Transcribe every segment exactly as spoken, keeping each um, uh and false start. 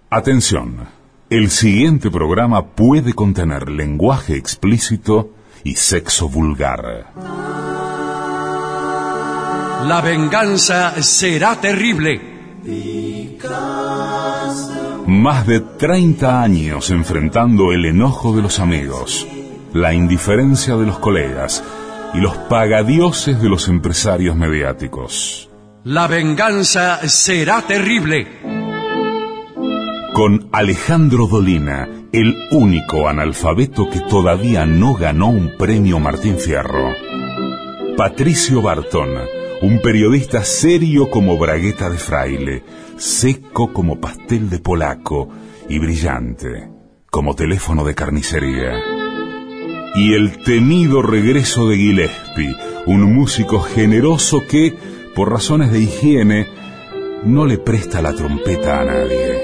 Atención, el siguiente programa puede contener lenguaje explícito y sexo vulgar. La venganza será terrible. Más de treinta años enfrentando el enojo de los amigos, la indiferencia de los colegas y los pagadioses de los empresarios mediáticos. La venganza será terrible. Con Alejandro Dolina, el único analfabeto que todavía no ganó un premio Martín Fierro. Patricio Barton, un periodista serio como bragueta de fraile, seco como pastel de polaco y brillante como teléfono de carnicería. Y el temido regreso de Gillespie, un músico generoso que, por razones de higiene, no le presta la trompeta a nadie.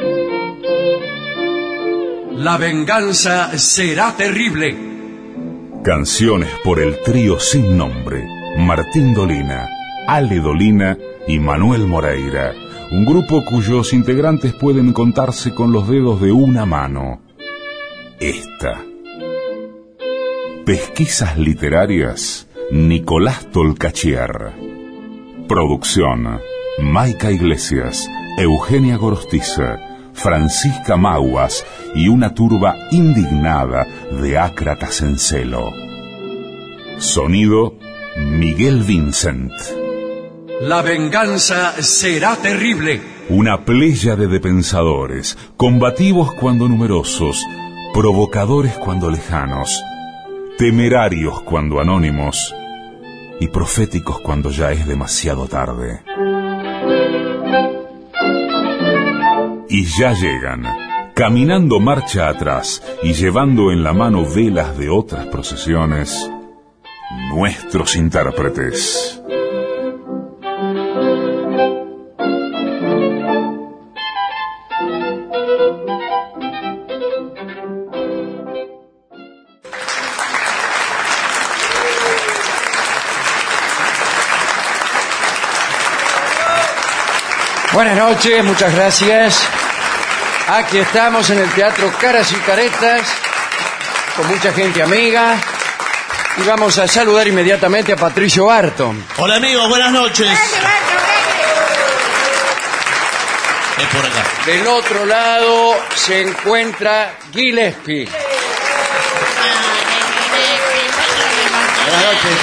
La venganza será terrible. Canciones por el trío sin nombre, Martín Dolina, Ale Dolina y Manuel Moreira, un grupo cuyos integrantes pueden contarse con los dedos de una mano. Esta. Pesquisas literarias, Nicolás Tolcachier. Producción, Maica Iglesias, Eugenia Gorostiza, Francisca Mauas y una turba indignada de ácratas en celo. Sonido, Miguel Vincent. La venganza será terrible. Una pléyade de pensadores, combativos cuando numerosos, provocadores cuando lejanos, temerarios cuando anónimos y proféticos cuando ya es demasiado tarde. Y ya llegan, caminando marcha atrás y llevando en la mano velas de otras procesiones, nuestros intérpretes. Buenas noches, muchas gracias. Aquí estamos en el Teatro Caras y Caretas, con mucha gente amiga. Y vamos a saludar inmediatamente a Patricio Barton. Hola amigos, buenas noches. Es por acá. Del otro lado se encuentra Gillespie. Buenas noches.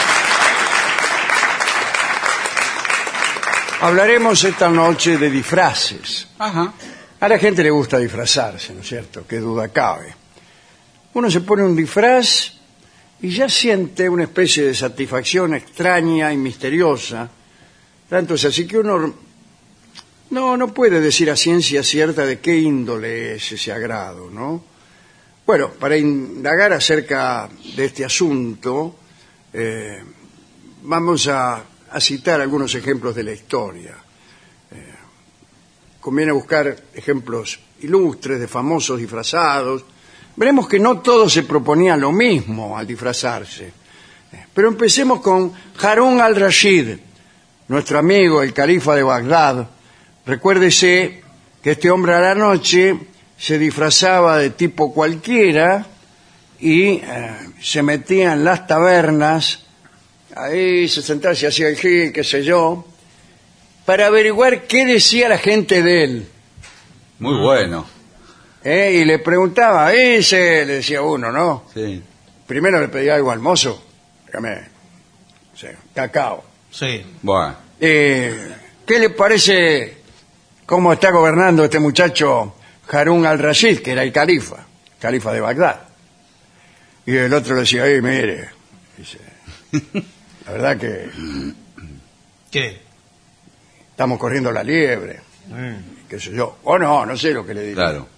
Hablaremos esta noche de disfraces. Ajá. A la gente le gusta disfrazarse, ¿no es cierto? Qué duda cabe. Uno se pone un disfraz y ya siente una especie de satisfacción extraña y misteriosa. Tanto es así que uno no, no puede decir a ciencia cierta de qué índole es ese agrado, ¿no? Bueno, para indagar acerca de este asunto, eh, vamos a... a citar algunos ejemplos de la historia. Eh, conviene buscar ejemplos ilustres de famosos disfrazados. Veremos que no todos se proponían lo mismo al disfrazarse. Eh, pero empecemos con Harún al-Rashid, nuestro amigo, el califa de Bagdad. Recuérdese que este hombre a la noche se disfrazaba de tipo cualquiera y eh, se metía en las tabernas. Ahí se sentaba, se hacía el gil, qué sé yo, para averiguar qué decía la gente de él. Muy bueno. ¿Eh? Y le preguntaba, ese, le decía uno, ¿no? Sí. Primero le pedía algo al mozo, dígame, sí, cacao. Sí. Bueno. Eh, ¿Qué le parece cómo está gobernando este muchacho Harún al-Rashid, que era el califa, califa de Bagdad? Y el otro le decía, ay, mire, dice... La verdad que ¿Qué? estamos corriendo la liebre, mm. qué sé yo. O no, no sé lo que le diría. Claro.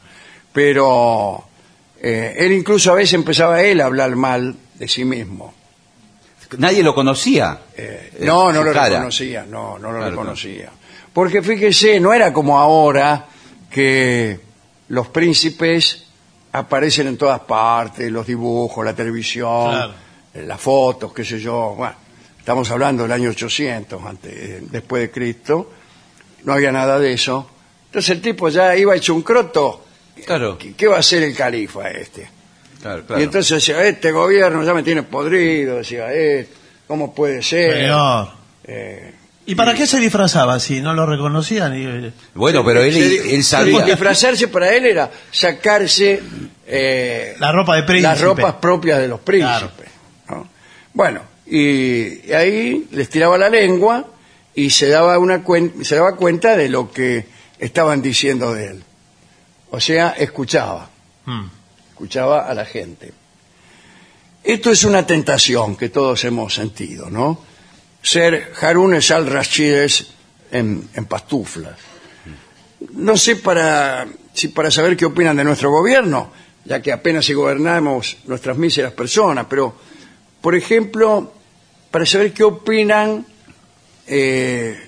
Pero eh, él incluso a veces empezaba él a hablar mal de sí mismo. Nadie lo conocía. Eh, no, no lo cara. reconocía, no, no lo Claro, reconocía. Porque fíjese, no era como ahora que los príncipes aparecen en todas partes, los dibujos, la televisión, Claro. las fotos, qué sé yo. Bueno, estamos hablando del año ochocientos, antes, después de Cristo. No había nada de eso. Entonces el tipo ya iba hecho un croto. Claro. ¿Qué, qué va a hacer el califa este? Claro, claro. Y entonces decía, este gobierno ya me tiene podrido, decía, eh, ¿cómo puede ser? Señor. Eh, ¿Y para qué se disfrazaba si no lo reconocían? Y- Bueno, pero él, se di- él sabía. Disfrazarse para él era sacarse eh, La ropa de príncipe. las ropas propias de los príncipes. ¿no? Bueno, y, y ahí les tiraba la lengua y se daba, una cuen- se daba cuenta de lo que estaban diciendo de él. O sea, escuchaba. Mm. escuchaba a la gente. Esto es una tentación que todos hemos sentido, ¿no? Ser Harunes al-Rashides en, en pastuflas. No sé para, si para saber qué opinan de nuestro gobierno, ya que apenas si gobernamos nuestras míseras personas, pero, por ejemplo, para saber qué opinan eh,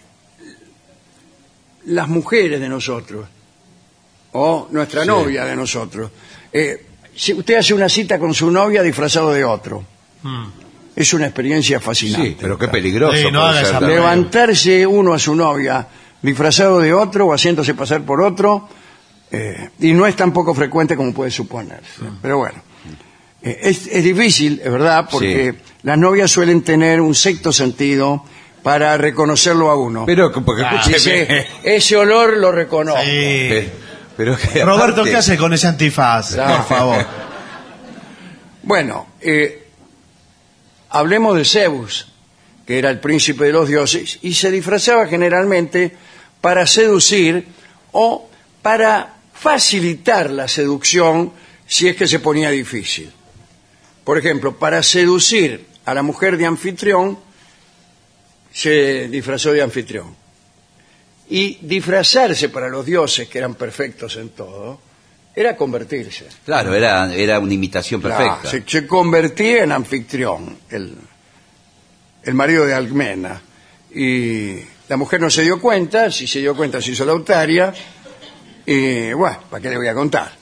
las mujeres de nosotros, o nuestra Sí. novia de nosotros. Eh, si usted hace una cita con su novia disfrazado de otro, Mm. es una experiencia fascinante. Sí, pero qué peligroso. Sí, no puede haga ser esa también. Levantarse uno a su novia disfrazado de otro o haciéndose pasar por otro, eh, y no es tan poco frecuente como puede suponerse. Pero bueno, eh, es, es difícil, es verdad, porque Sí. las novias suelen tener un sexto sentido para reconocerlo a uno. Pero, porque Ah, escúcheme. Dice, ese olor lo reconozco. Sí. Pero, pero que Roberto, aparte- ¿qué hace con ese antifaz? Claro. Por favor. Bueno, eh, hablemos de Zeus, que era el príncipe de los dioses, y se disfrazaba generalmente para seducir o para facilitar la seducción si es que se ponía difícil. Por ejemplo, para seducir a la mujer de Anfitrión, se disfrazó de Anfitrión. Y disfrazarse para los dioses, que eran perfectos en todo, era convertirse. Claro, era, era una imitación perfecta. Claro, se, se convertía en Anfitrión, el, el marido de Alcmena. Y la mujer no se dio cuenta, si se dio cuenta se hizo la Lautaria, y bueno, ¿para qué le voy a contar?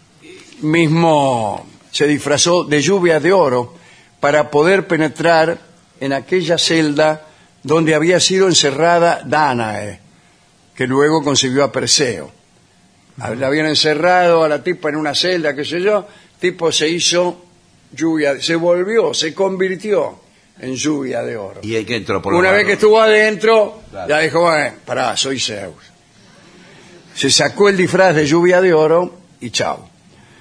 Mismo se disfrazó de lluvia de oro para poder penetrar en aquella celda donde había sido encerrada Dánae, que luego concibió a Perseo. La habían encerrado a la tipa en una celda, qué sé yo, tipo se hizo lluvia, se volvió, se convirtió en lluvia de oro. Y el que entró por los Una vez que barros. estuvo adentro, Claro. ya dijo, bueno, pará, soy Zeus. Se sacó el disfraz de lluvia de oro y chao.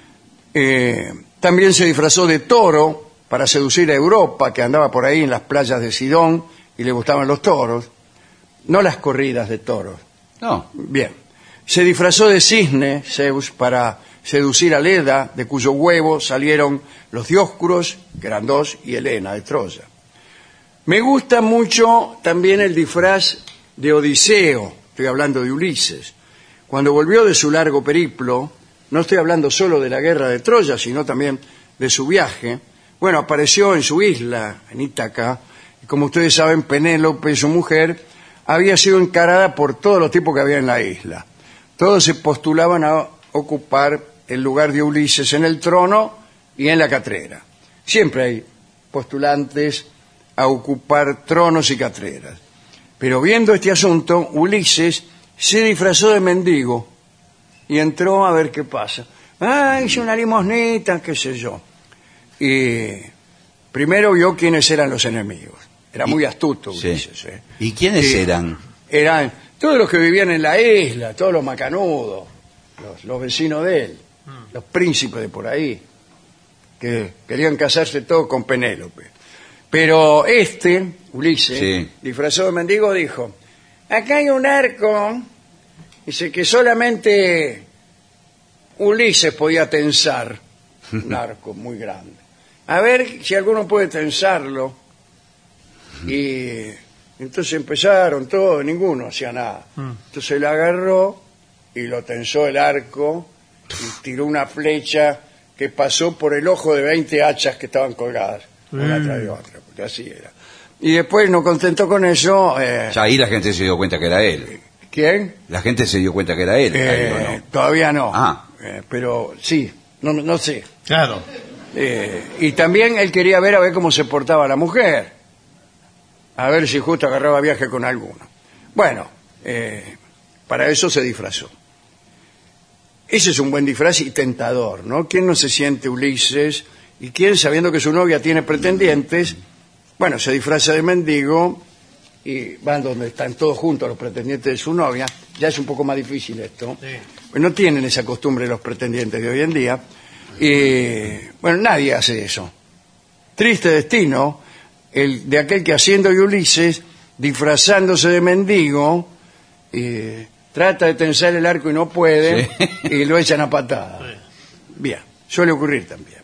Eh, también se disfrazó de toro para seducir a Europa, que andaba por ahí en las playas de Sidón y le gustaban los toros, no las corridas de toros. No, Bien. Se disfrazó de cisne, Zeus, para seducir a Leda, de cuyo huevo salieron los Dioscuros, que eran dos, y Helena, de Troya. Me gusta mucho también el disfraz de Odiseo, estoy hablando de Ulises. Cuando volvió de su largo periplo, no estoy hablando solo de la guerra de Troya, sino también de su viaje, bueno, apareció en su isla, en Ítaca, y como ustedes saben, Penélope, su mujer, había sido encarada por todos los tipos que había en la isla. Todos se postulaban a ocupar el lugar de Ulises en el trono y en la catrera. Siempre hay postulantes a ocupar tronos y catreras. Pero viendo este asunto, Ulises se disfrazó de mendigo y entró a ver qué pasa. Ah, hice una limosnita, qué sé yo. Y primero vio quiénes eran los enemigos. Era muy astuto sí. Ulises. ¿eh? ¿Y quiénes Sí. eran? Eran todos los que vivían en la isla, todos los macanudos, los, los vecinos de él, los príncipes de por ahí, que querían casarse todos con Penélope. Pero este, Ulises, Sí. disfrazado de mendigo, dijo, acá hay un arco, dice que solamente Ulises podía tensar, un arco muy grande. A ver si alguno puede tensarlo. Y entonces empezaron todos, ninguno hacía nada. Entonces le agarró y lo tensó el arco y tiró una flecha que pasó por el ojo de veinte hachas que estaban colgadas, una tras de otra, porque así era. Y después, no contento con eso, eh, Ya ahí la gente se dio cuenta que era él. ¿quién? La gente se dio cuenta que era él. Eh, ahí, ¿o no? Todavía no, Ah. Eh, pero sí, no, no sé. Claro. Eh, y también él quería ver a ver cómo se portaba la mujer, a ver si justo agarraba viaje con alguno. Bueno, eh, para eso se disfrazó. ese es un buen disfraz y tentador, ¿no? ¿Quién no se siente Ulises? Y quién, sabiendo que su novia tiene pretendientes, bueno, se disfraza de mendigo y van donde están todos juntos los pretendientes de su novia. Ya es un poco más difícil esto. Sí. Pues no tienen esa costumbre los pretendientes de hoy en día. Y, bueno, nadie hace eso. Triste destino el de aquel que, haciendo de Ulises, disfrazándose de mendigo, eh, trata de tensar el arco y no puede, Sí. y lo echan a patada. Bien, suele ocurrir también.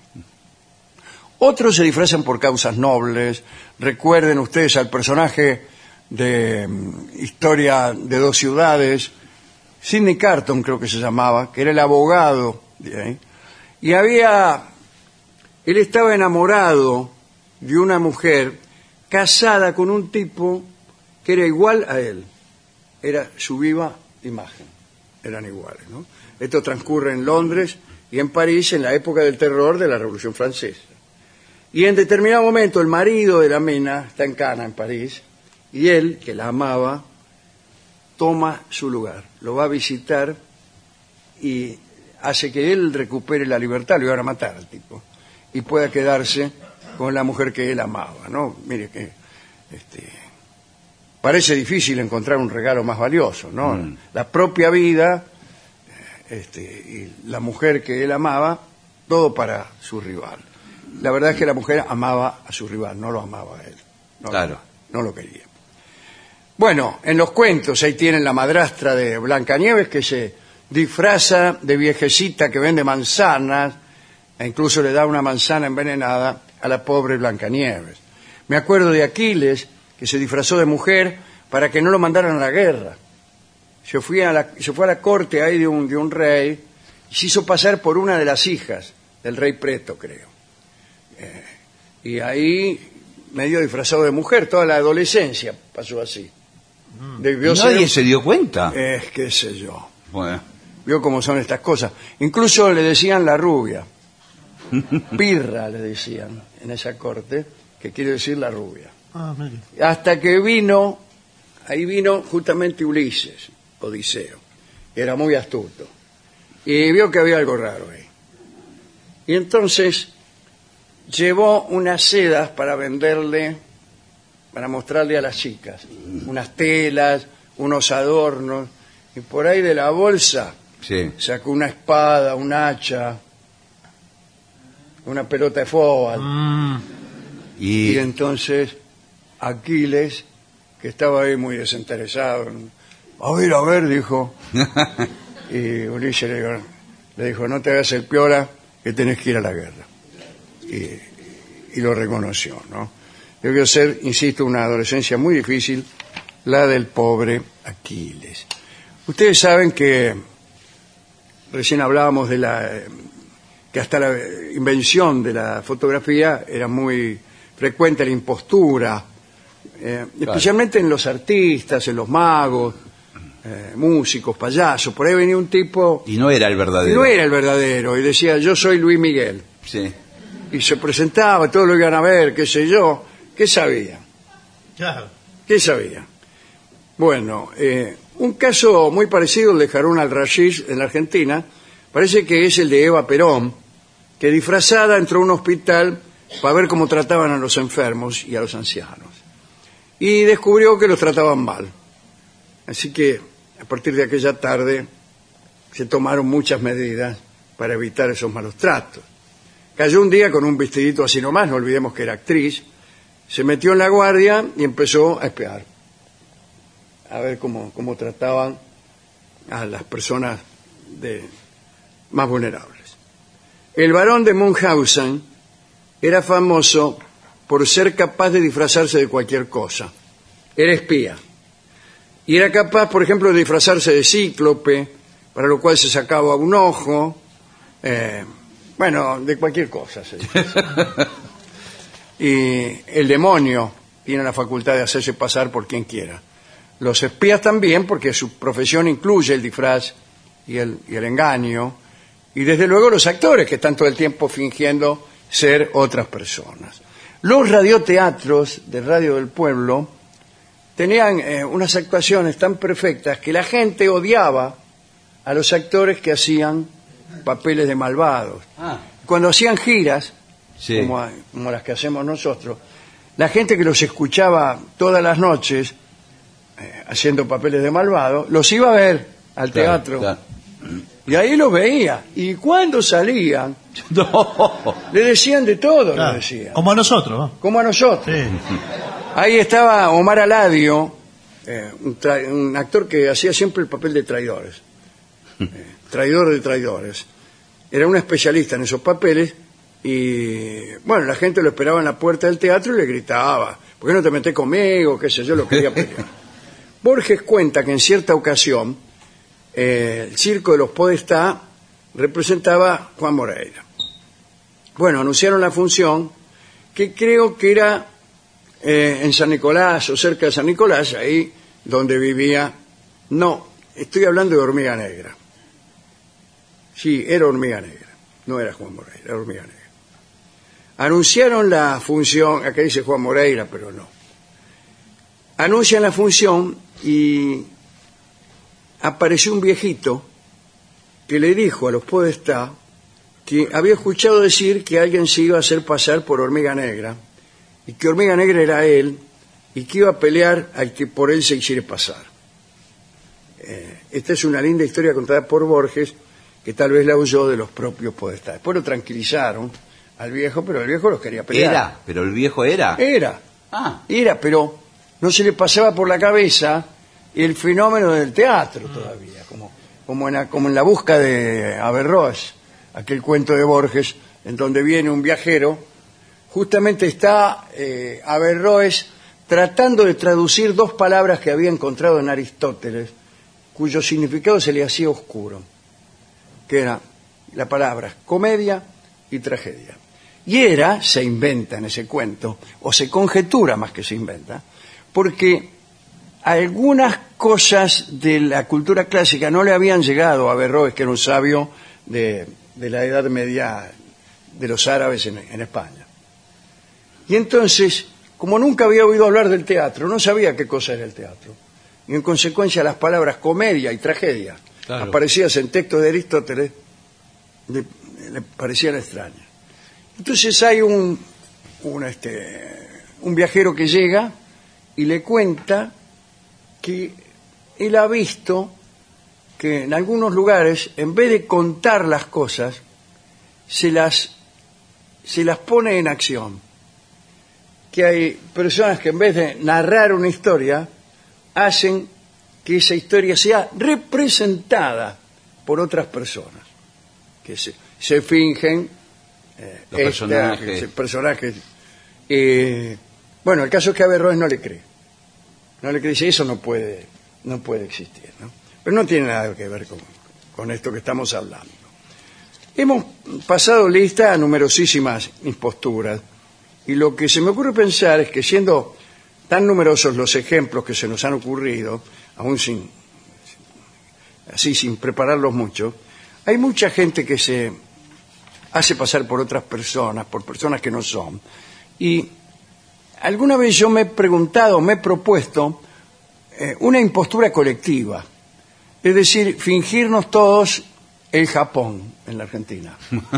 Otros se disfrazan por causas nobles. Recuerden ustedes al personaje de um, Historia de dos ciudades, Sidney Carton creo que se llamaba, que era el abogado de ahí, y había, él estaba enamorado de una mujer casada con un tipo que era igual a él, era su viva imagen, eran iguales, ¿no? Esto transcurre en Londres y en París en la época del terror de la Revolución Francesa. Y en determinado momento el marido de la mina está en Cana, en París, y él, que la amaba, toma su lugar, lo va a visitar y hace que él recupere la libertad, lo iban a matar al tipo, y pueda quedarse con la mujer que él amaba, ¿no? Mire que este, parece difícil encontrar un regalo más valioso, ¿no? Mm. La propia vida este, y la mujer que él amaba, todo para su rival. La verdad es que la mujer amaba a su rival, no lo amaba a él. No, claro. No, no lo quería. Bueno, en los cuentos ahí tienen la madrastra de Blancanieves que se disfraza de viejecita que vende manzanas e incluso le da una manzana envenenada a la pobre Blancanieves. Me acuerdo de Aquiles que se disfrazó de mujer para que no lo mandaran a la guerra. Se fue a la, se fue a la corte ahí de un, de un rey y se hizo pasar por una de las hijas del rey Preto, creo. Eh, y ahí medio disfrazado de mujer, toda la adolescencia pasó así. Debió ¿Y nadie ser, se dio cuenta? Es, qué sé yo. Bueno. Vio cómo son estas cosas. Incluso le decían la rubia. Pirra le decían en esa corte, que quiere decir la rubia. Ah, mire. Hasta que vino, ahí vino justamente Ulises, Odiseo, que era muy astuto. Y vio que había algo raro ahí. Y entonces llevó unas sedas para venderle, para mostrarle a las chicas, unas telas, unos adornos, y por ahí de la bolsa Sí. sacó una espada, un hacha, una pelota de fútbol. Mm, Y, Y entonces Aquiles, que estaba ahí muy desinteresado, a ver, a ver, dijo, y Ulises le dijo, le dijo, no te hagas el piola, que tenés que ir a la guerra. Y, y lo reconoció, ¿no? Debió ser, insisto, una adolescencia muy difícil, la del pobre Aquiles. Ustedes saben que recién hablábamos de la que hasta la invención de la fotografía era muy frecuente la impostura, eh, especialmente en los artistas, en los magos, eh, músicos, payasos. Por ahí venía un tipo y no era el y verdadero. no era el verdadero y decía, yo soy Luis Miguel. Sí. Y se presentaba, todos lo iban a ver, qué sé yo. ¿Qué sabía? claro. ¿Qué sabía? Bueno, eh, un caso muy parecido al de Harun al-Rashid en la Argentina, parece que es el de Eva Perón, que disfrazada entró a un hospital para ver cómo trataban a los enfermos y a los ancianos. Y descubrió que los trataban mal. Así que a partir de aquella tarde se tomaron muchas medidas para evitar esos malos tratos. Cayó un día con un vestidito así nomás, no olvidemos que era actriz, se metió en la guardia y empezó a espiar, a ver cómo, cómo trataban a las personas de, más vulnerables. El barón de Munchausen era famoso por ser capaz de disfrazarse de cualquier cosa. Era espía. Y era capaz, por ejemplo, de disfrazarse de cíclope, para lo cual se sacaba un ojo, eh, bueno, de cualquier cosa se disfraza. Y el demonio tiene la facultad de hacerse pasar por quien quiera. Los espías también, porque su profesión incluye el disfraz y el, y el engaño. Y desde luego los actores, que están todo el tiempo fingiendo ser otras personas. Los radioteatros de Radio del Pueblo tenían eh, unas actuaciones tan perfectas que la gente odiaba a los actores que hacían papeles de malvados. Ah, Cuando hacían giras, sí. como, como las que hacemos nosotros, la gente que los escuchaba todas las noches eh, haciendo papeles de malvado, los iba a ver al Claro, teatro. claro. Y ahí los veía. Y cuando salían, No. le decían de todo, Claro, le decían. como a nosotros, ¿no? Como a nosotros. Sí. Ahí estaba Omar Aladio, eh, un, tra- un actor que hacía siempre el papel de traidores. Eh, traidor de traidores. Era un especialista en esos papeles y, bueno, la gente lo esperaba en la puerta del teatro y le gritaba, ¿por qué no te metés conmigo? Qué sé yo, lo quería pelear. Borges cuenta que en cierta ocasión eh, el circo de los Podestá representaba Juan Moreira. Bueno, anunciaron la función, que creo que era eh, en San Nicolás o cerca de San Nicolás, ahí donde vivía. No, estoy hablando de Hormiga Negra. Sí, era Hormiga Negra, no era Juan Moreira, era Hormiga Negra. Anunciaron la función, acá dice Juan Moreira, pero no. Anuncian la función y apareció un viejito que le dijo a los Podestá que había escuchado decir que alguien se iba a hacer pasar por Hormiga Negra y que Hormiga Negra era él y que iba a pelear al que por él se hiciera pasar. Eh, esta es una linda historia contada por Borges, que tal vez la huyó de los propios Podestá. Después lo tranquilizaron al viejo, pero el viejo los quería pelear. Era, pero el viejo era. Era, Ah, era, pero no se le pasaba por la cabeza el fenómeno del teatro todavía, como, como, en, la, como en la busca de Averroes, aquel cuento de Borges, en donde viene un viajero, justamente está eh, Averroes tratando de traducir dos palabras que había encontrado en Aristóteles, cuyo significado se le hacía oscuro, que eran las palabras comedia y tragedia. Y era, se inventa en ese cuento, o se conjetura más que se inventa, porque algunas cosas de la cultura clásica no le habían llegado a Averroes, que era un sabio de, de la Edad Media de los árabes en, en España. Y entonces, como nunca había oído hablar del teatro, no sabía qué cosa era el teatro. Y en consecuencia las palabras comedia y tragedia, Claro. aparecidas en textos de Aristóteles, le, le parecían extrañas. Entonces hay un, un, este, un viajero que llega y le cuenta que él ha visto que en algunos lugares, en vez de contar las cosas, se las, se las pone en acción. Que hay personas que en vez de narrar una historia, hacen que esa historia sea representada por otras personas, que se, se fingen eh, Los esta- personajes. que- personajes. Eh, bueno, el caso es que Averroes no le cree. No le cree, dice, eso no puede, no puede existir, ¿no? Pero no tiene nada que ver con, con esto que estamos hablando. Hemos pasado lista a numerosísimas imposturas, y lo que se me ocurre pensar es que siendo tan numerosos los ejemplos que se nos han ocurrido, aún sin, así sin prepararlos mucho, hay mucha gente que se hace pasar por otras personas, por personas que no son. Y alguna vez yo me he preguntado, me he propuesto eh, una impostura colectiva, es decir, fingirnos todos el Japón en la Argentina.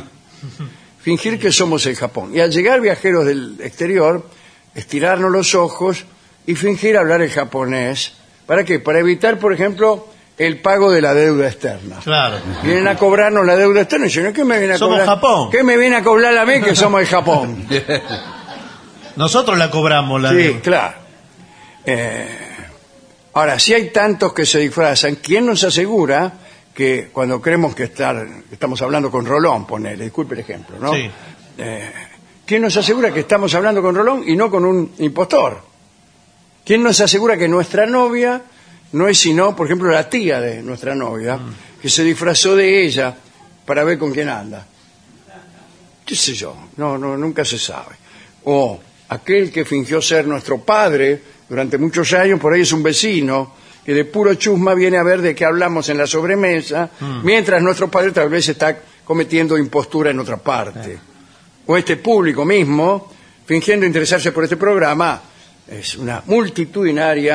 Fingir que somos el Japón. Y al llegar viajeros del exterior, estirarnos los ojos y fingir hablar el japonés. ¿Para qué? Para evitar, por ejemplo, el pago de la deuda externa. Claro. Vienen a cobrarnos la deuda externa y dicen, ¿qué me viene a Somos cobrar? Japón. ¿Qué me viene a cobrar a mí que somos el Japón? Nosotros la cobramos, la Sí, deuda. claro. Eh, ahora, si hay tantos que se disfrazan, ¿quién nos asegura que cuando creemos que estar, estamos hablando con Rolón, ponele, disculpe el ejemplo, ¿no? Sí. Eh, ¿Quién nos asegura que estamos hablando con Rolón y no con un impostor? ¿Quién nos asegura que nuestra novia no es sino, por ejemplo, la tía de nuestra novia, Mm. que se disfrazó de ella para ver con quién anda? ¿Qué sé yo? No, no, nunca se sabe. O aquel que fingió ser nuestro padre durante muchos años, por ahí es un vecino que de puro chusma viene a ver de qué hablamos en la sobremesa, Mm. mientras nuestro padre tal vez está cometiendo impostura en otra parte. O este público mismo, fingiendo interesarse por este programa, es una multitudinaria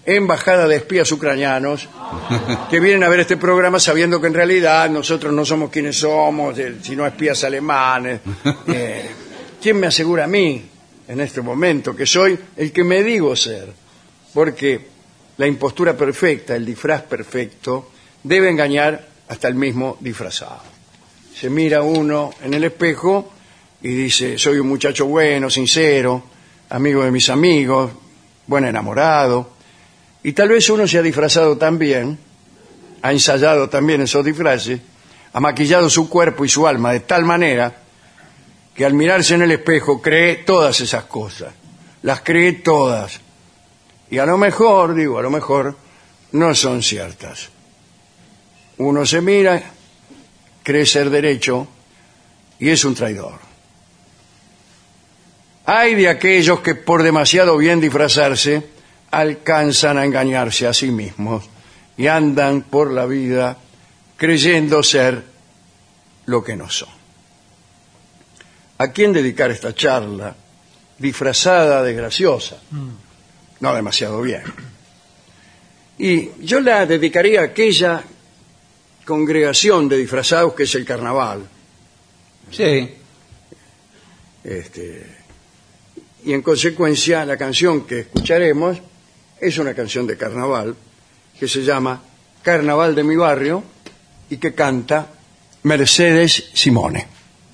embajada de espías ucranianos que vienen a ver este programa sabiendo que en realidad nosotros no somos quienes somos, eh, sino espías alemanes. Eh, ¿Quién me asegura a mí en este momento que soy el que me digo ser? Porque la impostura perfecta, el disfraz perfecto, debe engañar hasta el mismo disfrazado. Se mira uno en el espejo y dice, soy un muchacho bueno, sincero, amigo de mis amigos, buen enamorado. Y tal vez uno se ha disfrazado también, ha ensayado también esos disfraces, ha maquillado su cuerpo y su alma de tal manera que al mirarse en el espejo cree todas esas cosas, las cree todas. Y a lo mejor, digo, a lo mejor no son ciertas. Uno se mira, cree ser derecho y es un traidor. Hay de aquellos que por demasiado bien disfrazarse alcanzan a engañarse a sí mismos y andan por la vida creyendo ser lo que no son. ¿A quién dedicar esta charla disfrazada de graciosa? No demasiado bien. Y yo la dedicaría a aquella congregación de disfrazados que es el carnaval. Sí. Este, y en consecuencia la canción que escucharemos es una canción de carnaval que se llama Carnaval de mi barrio y que canta Mercedes Simone.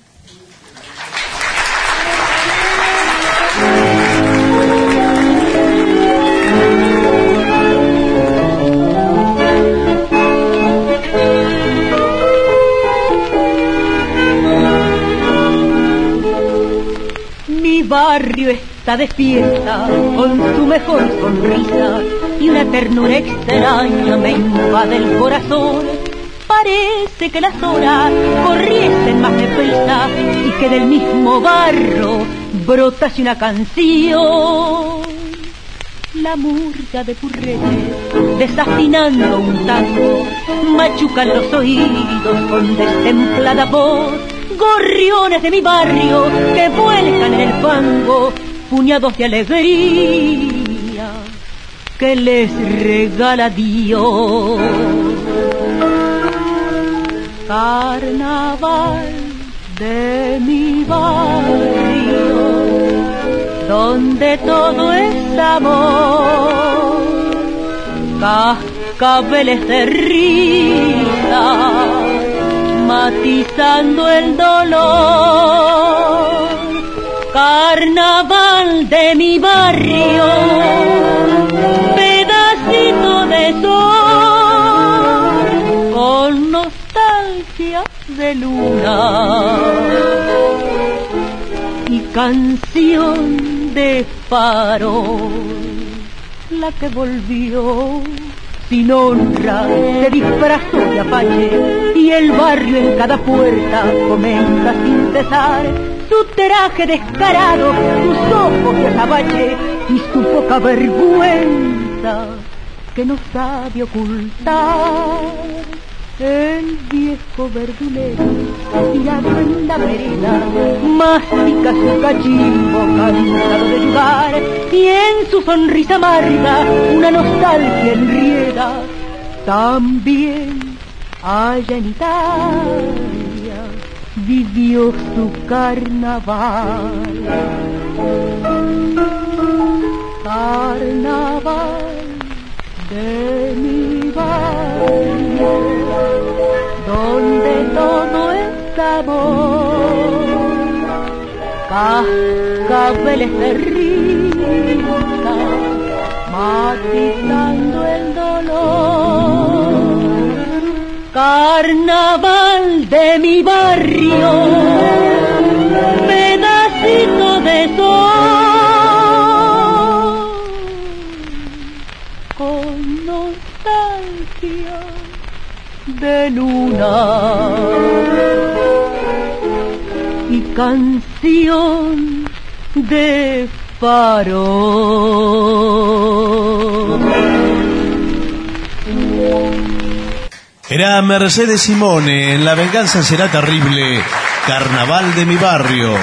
Mi barrio está de fiesta con su mejor sonrisa y una ternura extraña me invade el corazón. Parece que las horas corriesen más deprisa y que del mismo barro brotase una canción. La murga de purretes desafinando un tango machucan los oídos con destemplada voz. Gorriones de mi barrio que vuelcan en el fango, puñados de alegría que les regala Dios. Carnaval de mi barrio, donde todo es amor, cascabeles de risa matizando el dolor. Carnaval de mi barrio, pedacito de sol, con nostalgia de luna y canción de farol. La que volvió sin honra se disfrazó de apache y el barrio en cada puerta comenta sin cesar su traje descarado, sus ojos de azabache y su poca vergüenza que no sabe ocultar. El viejo verdulero tirado en la vereda mastica su cachimbo cansado de jugar y en su sonrisa amarga una nostalgia enrieda. También allá en Italia vivió su carnaval. Carnaval de mi barrio, donde todo es amor, cascabeles de risa matizando el dolor. Carnaval de mi barrio, pedacito de sol, con nostalgia de luna y canción de farol. Era Mercedes Simone en La venganza será terrible, Carnaval de mi barrio.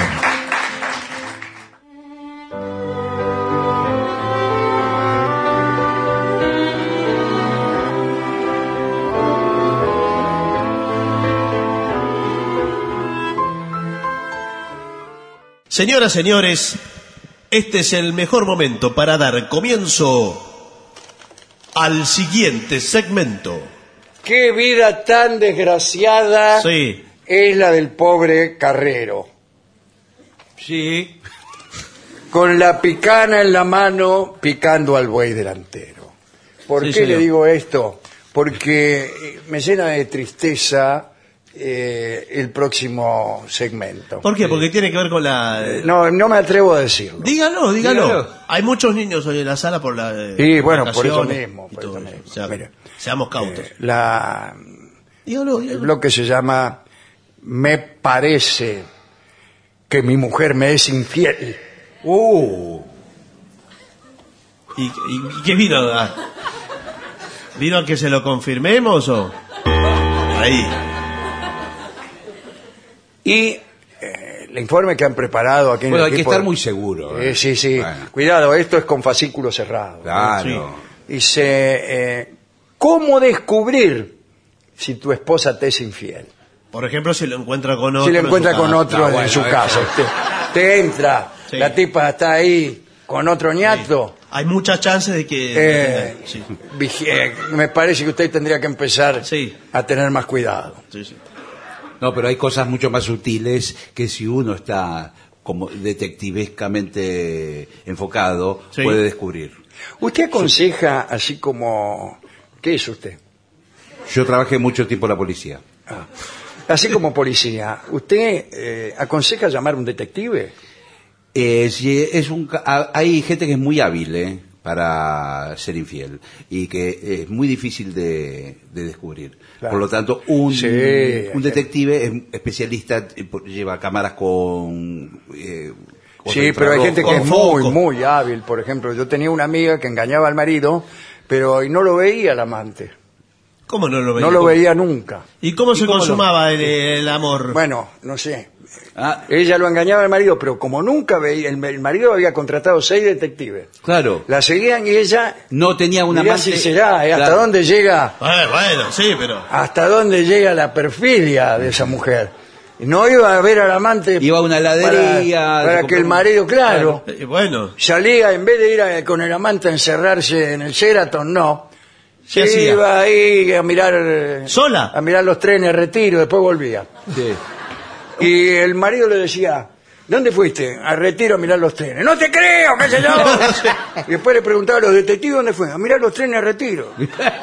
Señoras, señores, este es el mejor momento para dar comienzo al siguiente segmento. Qué vida tan desgraciada Sí. es la del pobre Carrero. Sí. Con la picana en la mano, picando al buey delantero. ¿Por Sí, qué señor. le digo esto? Porque eh, me llena de tristeza eh, el próximo segmento. ¿Por qué? Porque tiene que ver con la... eh, No, no me atrevo a decirlo. Dígalo, dígalo, Dígalo. Hay muchos niños hoy en la sala por la... eh, Sí, bueno, por eso vacaciones mismo, y por todo eso eso. mismo. O sea, Mire. seamos cautos. Eh, la, dígalo, el dígalo. bloque se llama Me parece que mi mujer me es infiel. Uh. ¿Y, y, y qué vino a... ¿Vino a que se lo confirmemos o...? Ahí. Y eh, el informe que han preparado aquí en Bueno, el hay que equipo- estar muy seguro. Eh, sí, sí. Bueno, Cuidado, esto es con fascículo cerrado. claro. Dice, eh, ¿cómo descubrir si tu esposa te es infiel? Por ejemplo, si lo encuentra con otro... Si lo en su encuentra con casa. otro Ah, en bueno, su eso. casa. Te, te entra, Sí. la tipa está ahí con otro ñato. Hay muchas chances de que... Eh, sí, vigi- eh, me parece que usted tendría que empezar Sí. a tener más cuidado. sí, sí. No, pero hay cosas mucho más sutiles que si uno está como detectivescamente enfocado, Sí. puede descubrir. ¿Usted aconseja así como... ¿Qué es usted? Yo trabajé mucho tiempo en la policía. Ah, así como policía, ¿usted eh, aconseja llamar a un detective? Eh, si es un, ca- a- hay gente que es muy hábil eh, para ser infiel y que es muy difícil de, de descubrir. Claro. Por lo tanto, un, Sí, un detective es especialista, eh, por- lleva cámaras con... eh, cosas Sí, pero hay gente que es con muy, foco. muy hábil. Por ejemplo, yo tenía una amiga que engañaba al marido, pero y no lo veía el amante. ¿Cómo no lo veía? No lo veía nunca. ¿Y cómo se cómo lo- consumaba el, el amor? Bueno, no sé. Ah, Ella lo engañaba al marido, pero como nunca veía, el, el marido había contratado seis detectives. claro. La seguían y ella... No tenía una Mirá amante. si será, ¿eh? ¿Hasta Claro. dónde llega? Eh, bueno, sí, pero... ¿Hasta dónde llega la perfidia de esa mujer? No iba a ver al amante... Iba a una heladería, Para, se para que compró el un- marido, claro, eh, bueno, salía, en vez de ir a- con el amante a encerrarse en el Sheraton, no. ¿Qué Se hacía? iba ahí a mirar... eh, ¿Sola? A mirar los trenes, retiro, después volvía. Sí. Y el marido le decía, ¿dónde fuiste? A retiro a mirar los trenes. ¡No te creo, qué sé yo! Y después le preguntaba a los detectives, ¿dónde fue? A mirar los trenes a retiro.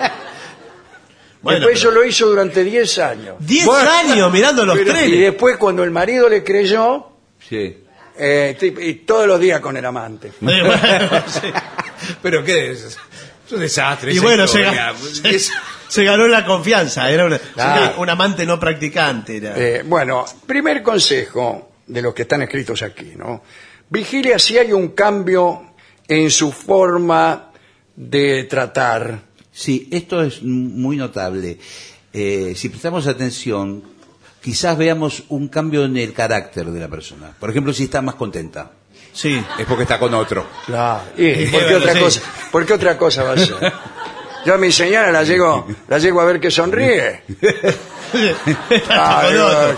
bueno, después pero- eso lo hizo durante diez años. Diez Bueno, años mirando los pero- trenes. Y después cuando el marido le creyó, Sí. eh, tip- y todos los días con el amante. Eh, bueno, sí. ¿Pero qué es? Es un desastre. Y esa bueno, se, historia. ga- se- se ganó la confianza. Era una- Claro. un amante no practicante. Era. Eh, bueno, primer consejo de los que están escritos aquí, ¿no? Vigilia si hay un cambio en su forma de tratar. Sí, esto es muy notable. Eh, si prestamos atención, quizás veamos un cambio en el carácter de la persona. Por ejemplo, si está más contenta, Sí. es porque está con otro. Claro. ¿Y Sí, por qué bueno, otra sí. cosa? ¿Por qué otra cosa va a ser? Yo a mi señora la llego, la llego a ver que sonríe. Está con Ay, otro.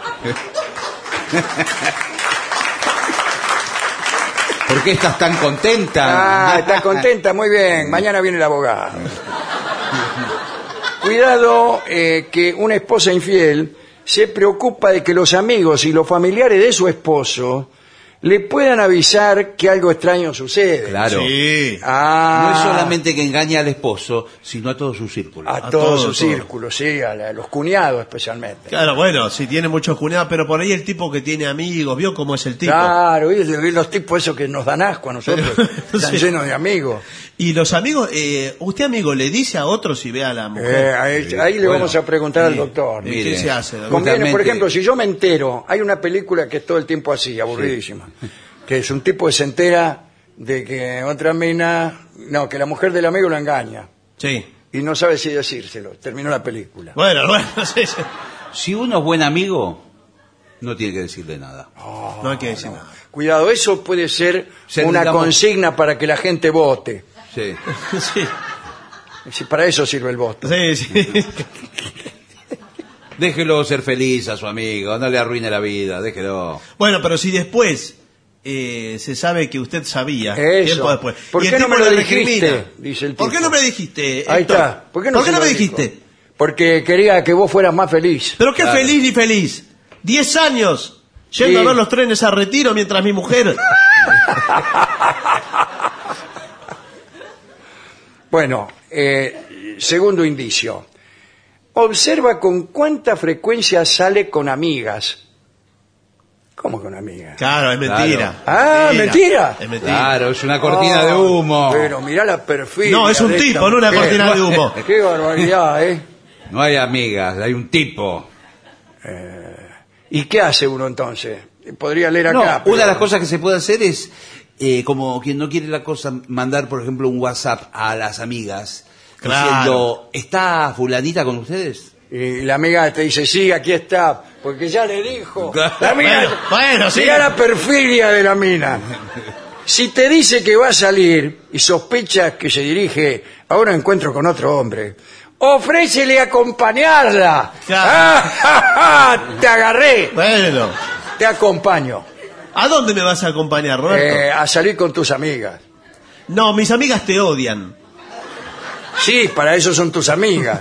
¿Por qué estás tan contenta? Ah, está contenta, muy bien. Mañana viene el abogado. Cuidado eh, que una esposa infiel se preocupa de que los amigos y los familiares de su esposo le puedan avisar que algo extraño sucede. Claro. Sí. Ah, No es solamente que engaña al esposo, sino a todo su círculo. a, a todo, todo, su todo. círculo, sí, a, la- a los cuñados especialmente. Claro, bueno, si tiene muchos cuñados, pero por ahí el tipo que tiene amigos, ¿vio cómo es el tipo? Claro, y, y los tipos esos que nos dan asco a nosotros, están Sí. llenos de amigos. Y los amigos, eh, ¿usted amigo le dice a otro si ve a la mujer? Eh, ahí ahí le Bueno, vamos a preguntar al sí. doctor. ¿Y Mire, qué se hace? doctor? Conviene, por Justamente- ejemplo, si yo me entero, hay una película que es todo el tiempo así, aburridísima, que es un tipo que se entera de que otra mina, no, que la mujer del amigo lo engaña Sí. y no sabe si decírselo. Terminó la película. Bueno, bueno, sí, sí. Si uno es buen amigo, no tiene que decirle nada. No hay que decir nada. Cuidado, eso puede ser Ser, una digamos- consigna para que la gente vote. Sí. Sí, Si para eso sirve el voto. sí, sí. Déjelo ser feliz a su amigo, no le arruine la vida, déjelo. Bueno, pero si después eh, se sabe que usted sabía, Eso. tiempo después. ¿Por y el qué no tipo me lo le dijiste? recrimina. Dice el ¿Por qué tipo. no me dijiste? Ahí Héctor? está. ¿Por qué no, se me lo dijiste? dijo? Porque quería que vos fueras más feliz. Pero qué Claro. feliz ni feliz. Diez años yendo Sí. a ver los trenes a Retiro mientras mi mujer... Bueno, eh, segundo indicio. Observa con cuánta frecuencia sale con amigas. ¿Cómo con amigas? Claro, es mentira. Ah, ¿mentira? Es mentira. Claro, es una cortina de Ah, humo. Pero mirá la perfidia. No, es un de tipo, esta no una mujer. cortina de humo. Qué barbaridad, ¿eh? No hay amigas, hay un tipo. ¿Y qué hace uno entonces? Podría leer No, acá. pero- una de las cosas que se puede hacer es, eh, como quien no quiere la cosa, mandar, por ejemplo, un WhatsApp a las amigas, Claro. diciendo, ¿está fulanita con ustedes? Y la amiga te dice, sí, aquí está, porque ya le dijo. Claro. La mina- Bueno, bueno, sí. Mirá la perfidia de la mina. Si te dice que va a salir y sospechas que se dirige a un encuentro con otro hombre, ofrécele acompañarla. Claro. ¡Ah, ja, ja! Te agarré, Bueno, te acompaño ¿a dónde me vas a acompañar, Roberto? eh, a salir con tus amigas. No, mis amigas te odian. Sí, para eso son tus amigas.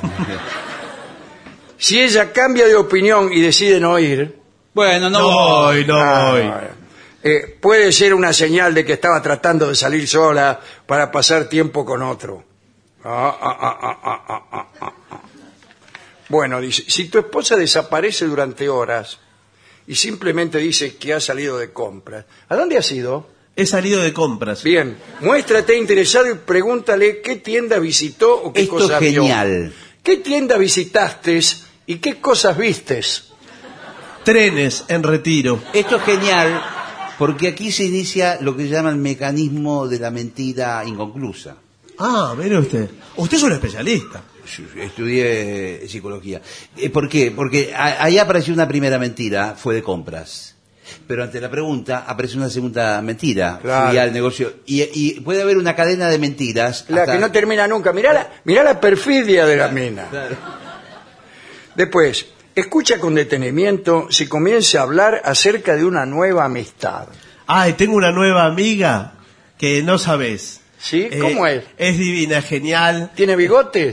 Si ella cambia de opinión y decide no ir, Bueno, no, No voy, no ah, voy. eh, puede ser una señal de que estaba tratando de salir sola para pasar tiempo con otro. Ah, ah, ah, ah, ah, ah, ah, ah, ah. Bueno, dice, si tu esposa desaparece durante horas y simplemente dice que ha salido de compras, ¿a dónde has ido? He salido de compras. Bien, muéstrate interesado y pregúntale qué tienda visitó o qué Esto cosas es vio. genial. ¿Qué tienda visitaste y qué cosas vistes? Trenes en Retiro. Esto es genial porque aquí se inicia lo que se llama el mecanismo de la mentira inconclusa. Ah, mire usted. Usted es un especialista. Yo estudié psicología. Eh, ¿Por qué? Porque a- ahí apareció una primera mentira, fue de compras. Pero ante la pregunta aparece una segunda mentira, Claro. fui al negocio. Y, y puede haber una cadena de mentiras. La hasta- que no termina nunca. Mirá la, mirá la perfidia de la mina. Claro. Después, escucha con detenimiento si comienza a hablar acerca de una nueva amistad. Ay, tengo una nueva amiga que no sabes. ¿Sí? Eh, ¿Cómo es? Es divina, genial. ¿Tiene bigote?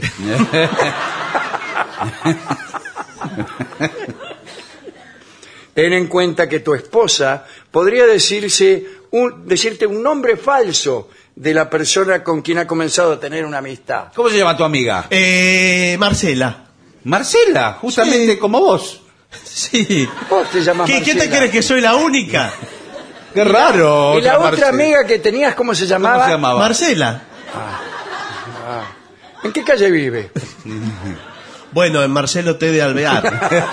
Ten en cuenta que tu esposa podría decirse un- decirte un nombre falso de la persona con quien ha comenzado a tener una amistad. ¿Cómo se llama tu amiga? Eh, Marcela. Marcela, justamente como vos. Sí. Vos te llamas ¿Qué, ¿Qué te Marcela. crees que soy la única? Qué raro. ¿Y la otra Marcela. amiga que tenías, cómo se llamaba? ¿Cómo se llamaba? Marcela. ¿En qué calle vive? Bueno, en Marcelo T. de Alvear.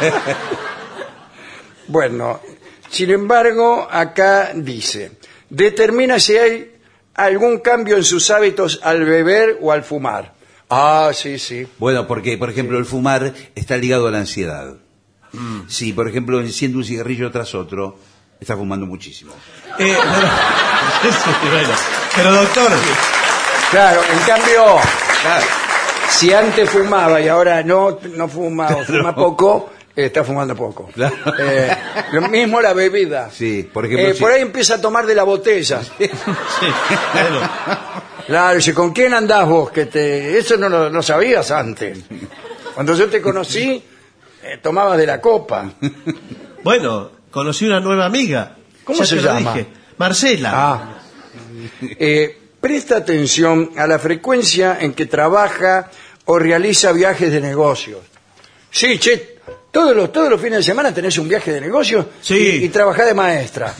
Bueno, sin embargo, acá dice, determina si hay algún cambio en sus hábitos al beber o al fumar. Ah, sí, sí. Bueno, porque, por ejemplo, el fumar está ligado a la ansiedad. Si, por ejemplo, enciende un cigarrillo tras otro, está fumando muchísimo. Eh, pero, sí, bueno. Pero, doctor, Claro, en cambio, Claro. si antes fumaba y ahora no, no fuma o fuma poco, eh, está fumando poco. Claro. Eh, lo mismo la bebida. Sí, por ejemplo, Eh, si- por ahí empieza a tomar de la botella. sí, bueno. Claro, dice, ¿con quién andás vos? Que te... Eso no lo no sabías antes. Cuando yo te conocí, eh, tomabas de la copa. Bueno, conocí una nueva amiga. ¿Cómo Ya se te lo llama? dije. Marcela. Ah. Eh, presta atención a la frecuencia en que trabaja o realiza viajes de negocios. Sí, che, todos los, todos los fines de semana tenés un viaje de negocios Sí. y, y trabajás de maestra.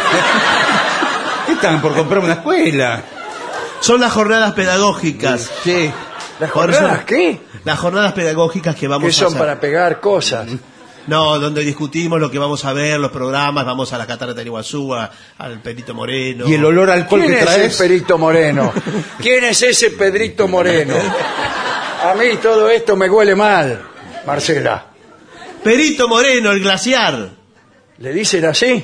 Están por comprar una escuela. Son las jornadas pedagógicas. Sí. ¿Las Por jornadas eso- qué? Las jornadas pedagógicas que vamos Que a son hacer. para pegar cosas. No, donde discutimos lo que vamos a ver, los programas, vamos a la Catarata de Iguazú, a- al Perito Moreno. Y el olor a alcohol ¿Quién que es traes. el Perito Moreno? ¿Quién es ese Pedrito Moreno? A mí todo esto me huele mal, Marcela. Perito Moreno, el glaciar. ¿Le dicen así?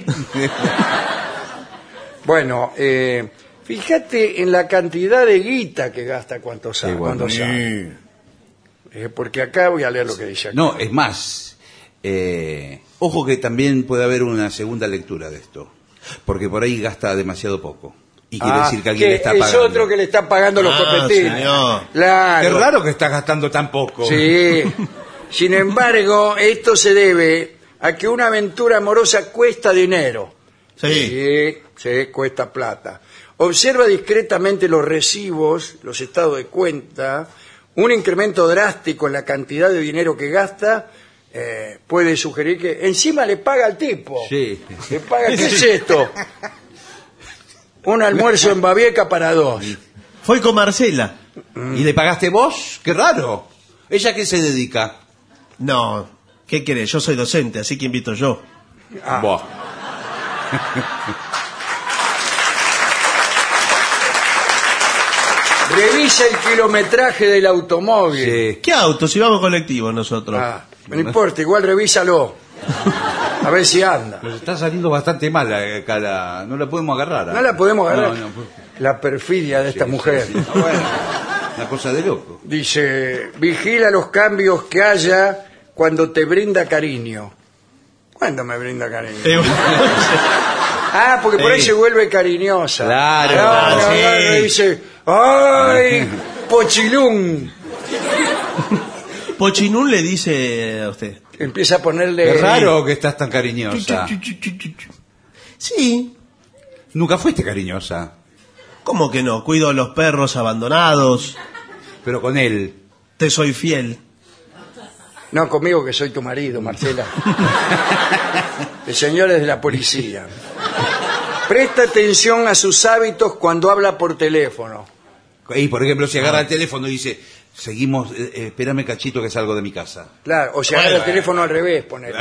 Bueno, eh, fíjate en la cantidad de guita que gasta cuando sale. Sí, bueno. cuando sale. Eh, porque acá voy a leer lo que dice acá. No, es más. Eh, ojo que también puede haber una segunda lectura de esto, porque por ahí gasta demasiado poco. Y quiere Ah, decir que alguien que le está es pagando. otro que le está pagando los Ah, copetines. señor. Claro. Qué raro que estás gastando tan poco. Sí. Sin embargo, esto se debe a que una aventura amorosa cuesta dinero. Sí. Sí, sí, cuesta plata. Observa discretamente los recibos, los estados de cuenta. Un incremento drástico en la cantidad de dinero que gasta eh, puede sugerir que encima le paga al tipo. Sí. Le paga, ¿qué es esto? Un almuerzo en Babieca para dos. Fue con Marcela. ¿Y le pagaste vos? Qué raro. ¿Ella a qué se dedica? No, ¿qué querés? Yo soy docente, así que invito yo. Ah. Vos. Revisa el kilometraje del automóvil. Sí. ¿Qué auto? Si vamos colectivos nosotros. Ah, no importa, igual revísalo. A ver si anda. Nos está saliendo bastante mal acá la... No la podemos agarrar. No la podemos agarrar. No, no, pues- La perfidia de esta Sí, mujer. sí, sí. Ah, bueno, una cosa de loco. Dice, vigila los cambios que haya cuando te brinda cariño. ¿Cuándo me brinda cariño? Eh, Ah, porque por ahí Sí. se vuelve cariñosa. Claro, No, no, sí. no, no, dice, ¡ay, pochilún! Pochinún le dice a usted. Empieza a ponerle... Es raro que estás tan cariñosa. Sí. Nunca fuiste cariñosa, ¿Cómo que no? Cuido a los perros abandonados. pero con él. Te soy fiel. No, conmigo que soy tu marido, Marcela. De señores de la policía. Presta atención a sus hábitos cuando habla por teléfono. Y por ejemplo, si agarra el teléfono y dice, seguimos, eh, eh, espérame cachito que salgo de mi casa. Claro, o sea, Bueno. el teléfono al revés, poner.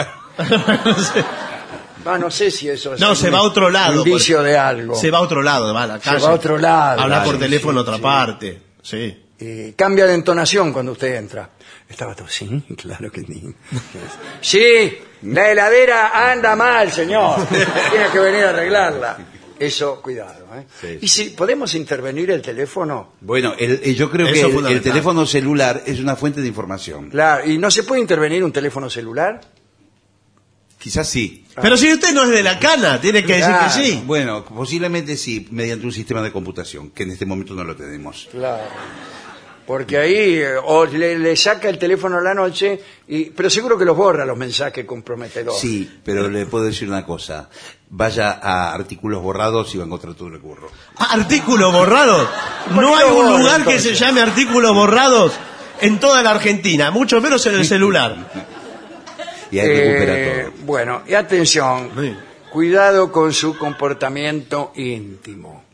Ah, no sé si eso es No, un se va a otro lado. indicio porque- de algo. Se va a otro lado, va a la calle. va a otro lado. Habla Claro, por teléfono a sí, otra sí. parte. Sí. Y cambia de entonación cuando usted entra. Estaba todo, sí, claro que sí. Sí, la heladera anda mal, señor. Tiene que venir a arreglarla. Eso, cuidado. ¿eh? Sí. Y si podemos intervenir el teléfono, Bueno, el- eh, yo creo Eso que es el, el fundamental. teléfono celular es una fuente de información. claro, y no se puede intervenir un teléfono celular. Quizás sí. Pero si usted no es de la cana, tiene que decir Claro. que sí. Bueno, posiblemente sí, mediante un sistema de computación, que en este momento no lo tenemos. Claro. Porque ahí eh, o le, le saca el teléfono a la noche, y, pero seguro que los borra los mensajes comprometedores. Sí, pero le puedo decir una cosa. Vaya a artículos borrados y va a encontrar todo lo que borró. Ah, artículos borrados. ¿Por No qué hay lo un borra, lugar que entonces? se llame artículos borrados en toda la Argentina, mucho menos en el celular. Y ahí Eh, recupera todo. bueno, y atención, Sí. cuidado con su comportamiento íntimo.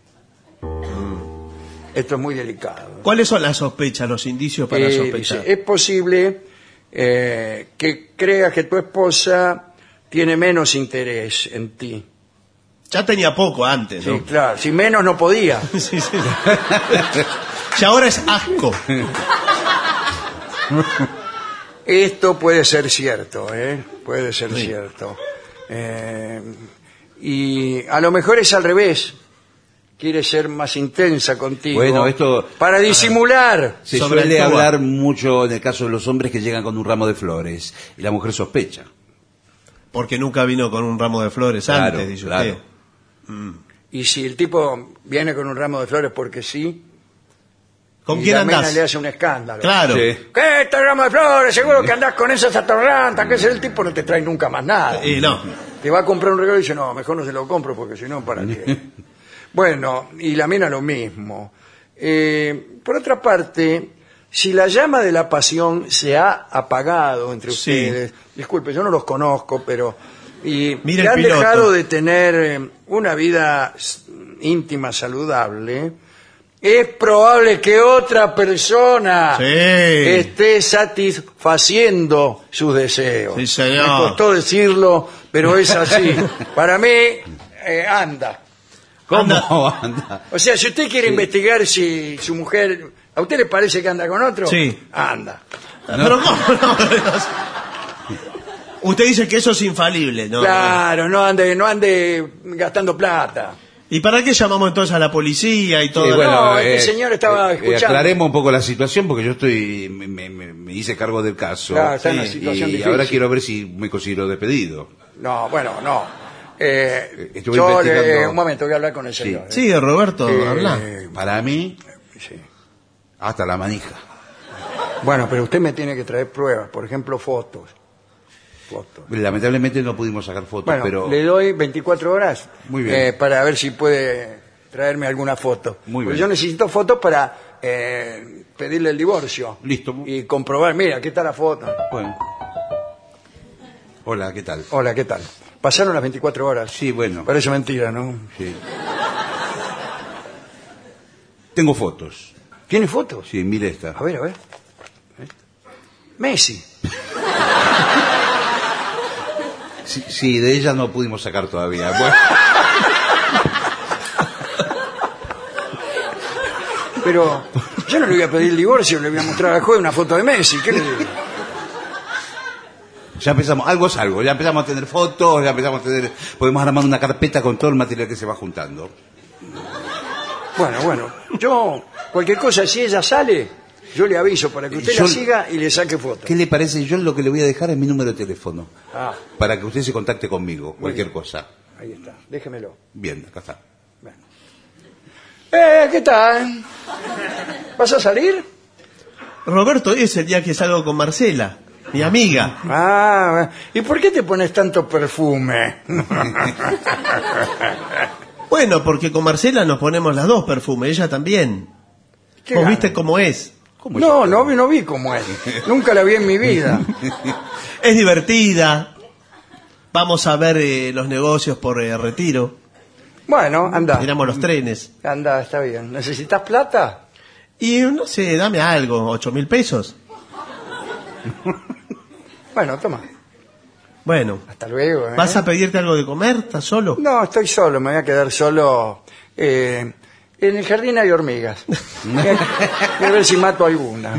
Esto es muy delicado. ¿Cuáles son las sospechas, los indicios para Eh, sospechar? dice, es posible eh, que creas que tu esposa tiene menos interés en ti. Ya tenía poco antes, Sí, ¿no? claro, si menos no podía. Sí, sí. Y ahora es asco. Esto puede ser cierto, ¿eh? Puede ser cierto. Eh, y a lo mejor es al revés. Quiere ser más intensa contigo. Bueno, esto- Para disimular. Se sobre suele el tubo. hablar mucho en el caso de los hombres que llegan con un ramo de flores y la mujer sospecha. Porque nunca vino con un ramo de flores Claro, antes, dice claro. usted. Y si el tipo viene con un ramo de flores porque sí, ¿Con y quién la mina andás? le hace un escándalo. Claro. Sí. ¿Qué este ramo de flores? Seguro que andás con esas atorrantas. Que ese el tipo no te trae nunca más nada. Y no. Te va a comprar un regalo y dice, no, mejor no se lo compro porque si no, ¿para qué? Bueno, y la mina lo mismo. Eh, por otra parte, si la llama de la pasión se ha apagado entre Sí. ustedes, disculpe, yo no los conozco, pero... Y Mire que el han piloto. dejado de tener eh, una vida s- íntima saludable, es probable que otra persona Sí. esté satisfaciendo sus deseos. Sí, señor. Me costó decirlo, pero es así. Para mí, eh, anda. ¿Cómo anda? O sea, si usted quiere investigar si su mujer... ¿A usted le parece que anda con otro? Sí. Anda. Pero ¿cómo no? Usted dice que eso es infalible, ¿no? Claro, no ande, no ande gastando plata. ¿Y para qué llamamos entonces a la policía y todo? Sí, bueno, No, eh, este señor estaba eh, escuchando. aclaremos un poco la situación porque yo estoy me, me- me hice cargo del caso. Claro, está en una Sí, situación y difícil. ahora quiero ver si me considero despedido. No, bueno, no. Eh, Estuve yo le- investigando. un momento, voy a hablar con el señor. ¿eh? Sí, Roberto, Eh, habla. Para mí, sí. hasta la manija. Bueno, pero usted me tiene que traer pruebas, por ejemplo, fotos. Fotos. Lamentablemente no pudimos sacar fotos, Bueno, pero le doy veinticuatro horas Muy bien. eh, para ver si puede traerme alguna foto. Muy Porque bien. yo necesito fotos para eh, pedirle el divorcio. Listo. Y comprobar, mira, aquí está la foto. bueno. Hola, ¿qué tal? Hola, ¿qué tal? Pasaron las veinticuatro horas. Sí, bueno. Parece mentira, ¿no? Sí. Tengo fotos. ¿Tiene fotos? Sí, mire esta. A ver, a ver. ¿Eh? Messi. Sí, sí, de ella no pudimos sacar todavía. Bueno, Pero yo no le voy a pedir el divorcio, le voy a mostrar al juez una foto de Messi. ¿Qué le digo? ya empezamos, algo es algo, ya empezamos a tener fotos, ya empezamos a tener, podemos armar una carpeta con todo el material que se va juntando. Bueno, bueno. Yo, cualquier cosa, si ella sale, yo le aviso para que usted Yo- la siga y le saque fotos. ¿Qué le parece? Yo lo que le voy a dejar es mi número de teléfono, Ah, para que usted se contacte conmigo, cualquier bien. cosa. ahí está. Déjemelo. Bien, acá está. Bueno. Eh, ¿qué tal? ¿Vas a salir? Roberto, hoy es el día que salgo con Marcela, mi amiga. Ah, ¿y por qué te pones tanto perfume? Bueno, porque con Marcela nos ponemos las dos perfumes, ella también. ¿Qué Vos gana? viste cómo es. No, no, vi- no vi cómo es. Nunca la vi en mi vida. Es divertida. Vamos a ver eh, los negocios por eh, Retiro. Bueno, anda. Miramos los trenes. Anda, está bien. ¿Necesitas plata? Y no sé, dame algo, ocho mil pesos. Bueno, toma. Bueno, Hasta luego. ¿eh? ¿vas a pedirte algo de comer? ¿Estás solo? No, estoy solo. Me voy a quedar solo. eh, en el jardín hay hormigas. Voy a, voy a ver si mato alguna.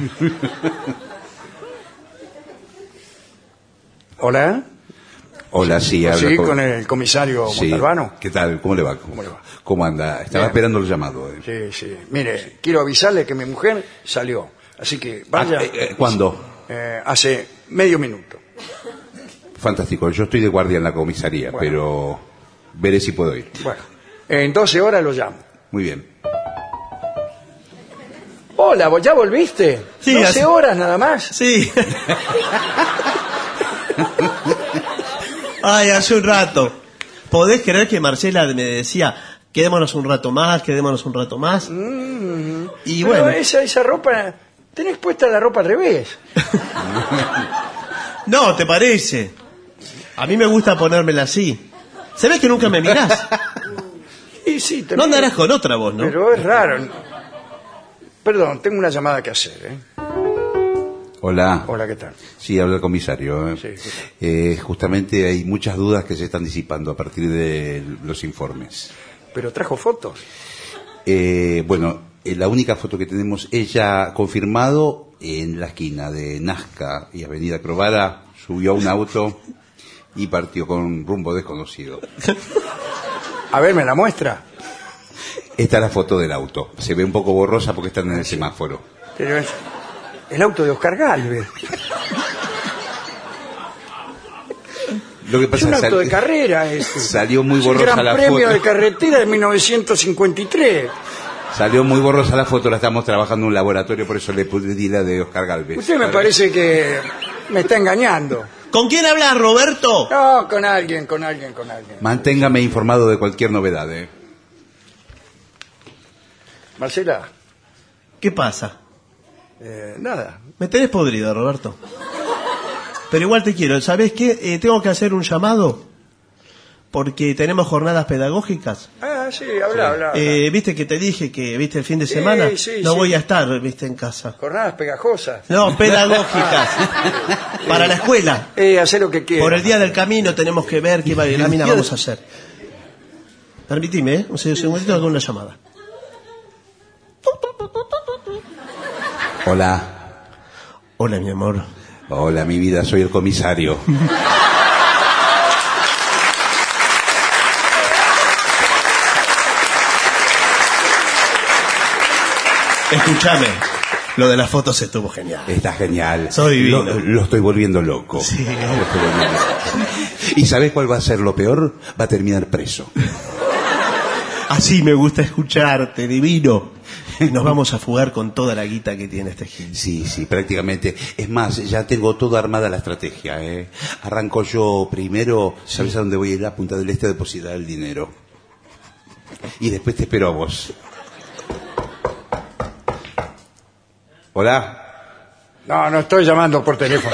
¿Hola? Hola, sí, habla Sí, con el comisario Sí. Montalbano. ¿Qué tal? ¿Cómo le va? ¿Cómo, le va? ¿Cómo anda? Estaba Bien. esperando el llamado. eh. Sí, sí. Mire, quiero avisarle que mi mujer salió. Así que vaya. Ah, eh, eh, ¿cuándo? Eh, hace medio minuto. Fantástico, yo estoy de guardia en la comisaría, Bueno. pero veré si puedo ir. Bueno, en doce horas lo llamo. Muy bien. Hola, ¿vos ya volviste? Sí, doce hace- horas nada más. Sí. Ay, hace un rato. ¿Podés creer que Marcela me decía, quedémonos un rato más, quedémonos un rato más? Mm, Y pero bueno, esa, esa ropa, tenés puesta la ropa al revés. no, ¿te parece? A mí me gusta ponérmela así. ¿Sabés que nunca me mirás? Y sí, te No miro. andarás con otra voz, ¿no? Pero es raro. Perdón, tengo una llamada que hacer. ¿eh? Hola. Hola, ¿qué tal? Sí, habla el comisario. ¿eh? Sí, ¿qué tal? Eh, justamente hay muchas dudas que se están disipando a partir de los informes. Pero trajo fotos. Eh, bueno, eh, la única foto que tenemos, ella confirmado en la esquina de Nazca y Avenida Crovara, subió a un auto y partió con un rumbo desconocido. A ver, ¿me la muestra? Esta es la foto del auto. Se ve un poco borrosa porque están en el semáforo. Pero es el auto de Oscar Galvez. Lo que Es pasa un es auto de sal- carrera. Este. salió muy Es el borrosa Gran la Premio foto. de Carretera de mil novecientos cincuenta y tres. Salió muy borrosa la foto, la estamos trabajando en un laboratorio, por eso le di la de Oscar Galvez. Usted me parece que me está engañando. ¿Con quién hablas, Roberto? No, con alguien, con alguien, con alguien. Manténgame informado de cualquier novedad, ¿eh? Marcela, ¿Qué pasa? eh, nada. Me tenés podrido, Roberto. Pero igual te quiero. ¿Sabés qué? Eh, tengo que hacer un llamado porque tenemos jornadas pedagógicas. Ah, sí, habla, habla. habla. Eh, ¿Viste que te dije que, viste, el fin de Sí, semana sí, no sí. voy a estar, viste, en casa? Jornadas pegajosas. No, pedagógicas. Para la escuela. Eh, hacer lo que quiera. Por el día del camino tenemos que ver qué bailamina vamos a hacer. Permitime, ¿eh? Un segundito, hago una llamada. Hola. Hola, mi amor. Hola, mi vida, soy el comisario. Escúchame, lo de las fotos estuvo genial. Está genial. Soy divino. Lo, lo estoy volviendo loco. Sí. Lo estoy volviendo loco. ¿Y sabés cuál va a ser lo peor? Va a terminar preso. Así me gusta escucharte, divino. Nos vamos a fugar con toda la guita que tiene este Gil. Sí, sí, prácticamente. Es más, ya tengo toda armada la estrategia. ¿eh? Arranco yo primero, ¿sabes a dónde voy a ir? A Punta del Este a depositar el dinero. Y después te espero a vos. ¿Hola? No, no estoy llamando por teléfono.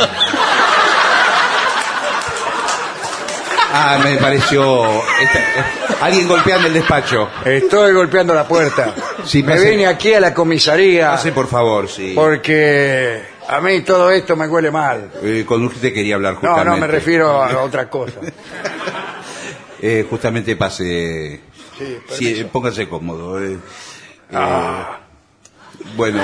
Ah, me pareció... Esta, alguien golpeando el despacho. Estoy golpeando la puerta. Sí, me pase. vine aquí a la comisaría. Pase, por favor, sí. Porque a mí todo esto me huele mal. Eh, con usted quería hablar justamente. No, no, me refiero a otra cosa. eh, justamente pase... Sí, Sí, póngase cómodo. Eh, Ah. eh, bueno,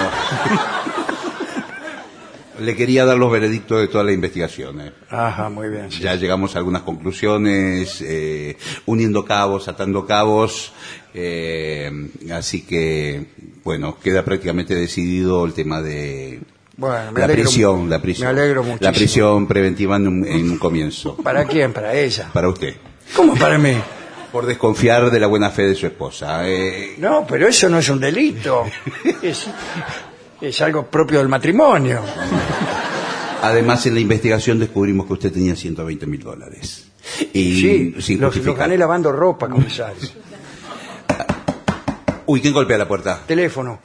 le quería dar los veredictos de toda la investigación. Eh. Ajá, muy bien. Sí. Ya llegamos a algunas conclusiones, eh, uniendo cabos, atando cabos, eh, así que, bueno, queda prácticamente decidido el tema de Bueno, me la alegro, prisión, la prisión. Me alegro muchísimo. La prisión preventiva en un, en un comienzo. ¿Para quién? Para ella. Para usted. ¿Cómo para mí? Por desconfiar de la buena fe de su esposa. Eh, No, pero eso no es un delito. Es, es algo propio del matrimonio. Además, en la investigación descubrimos que usted tenía ciento veinte mil dólares. Y Sí, sin los, los justificar. gané lavando ropa, comisario. Uy, ¿quién golpea la puerta? Teléfono.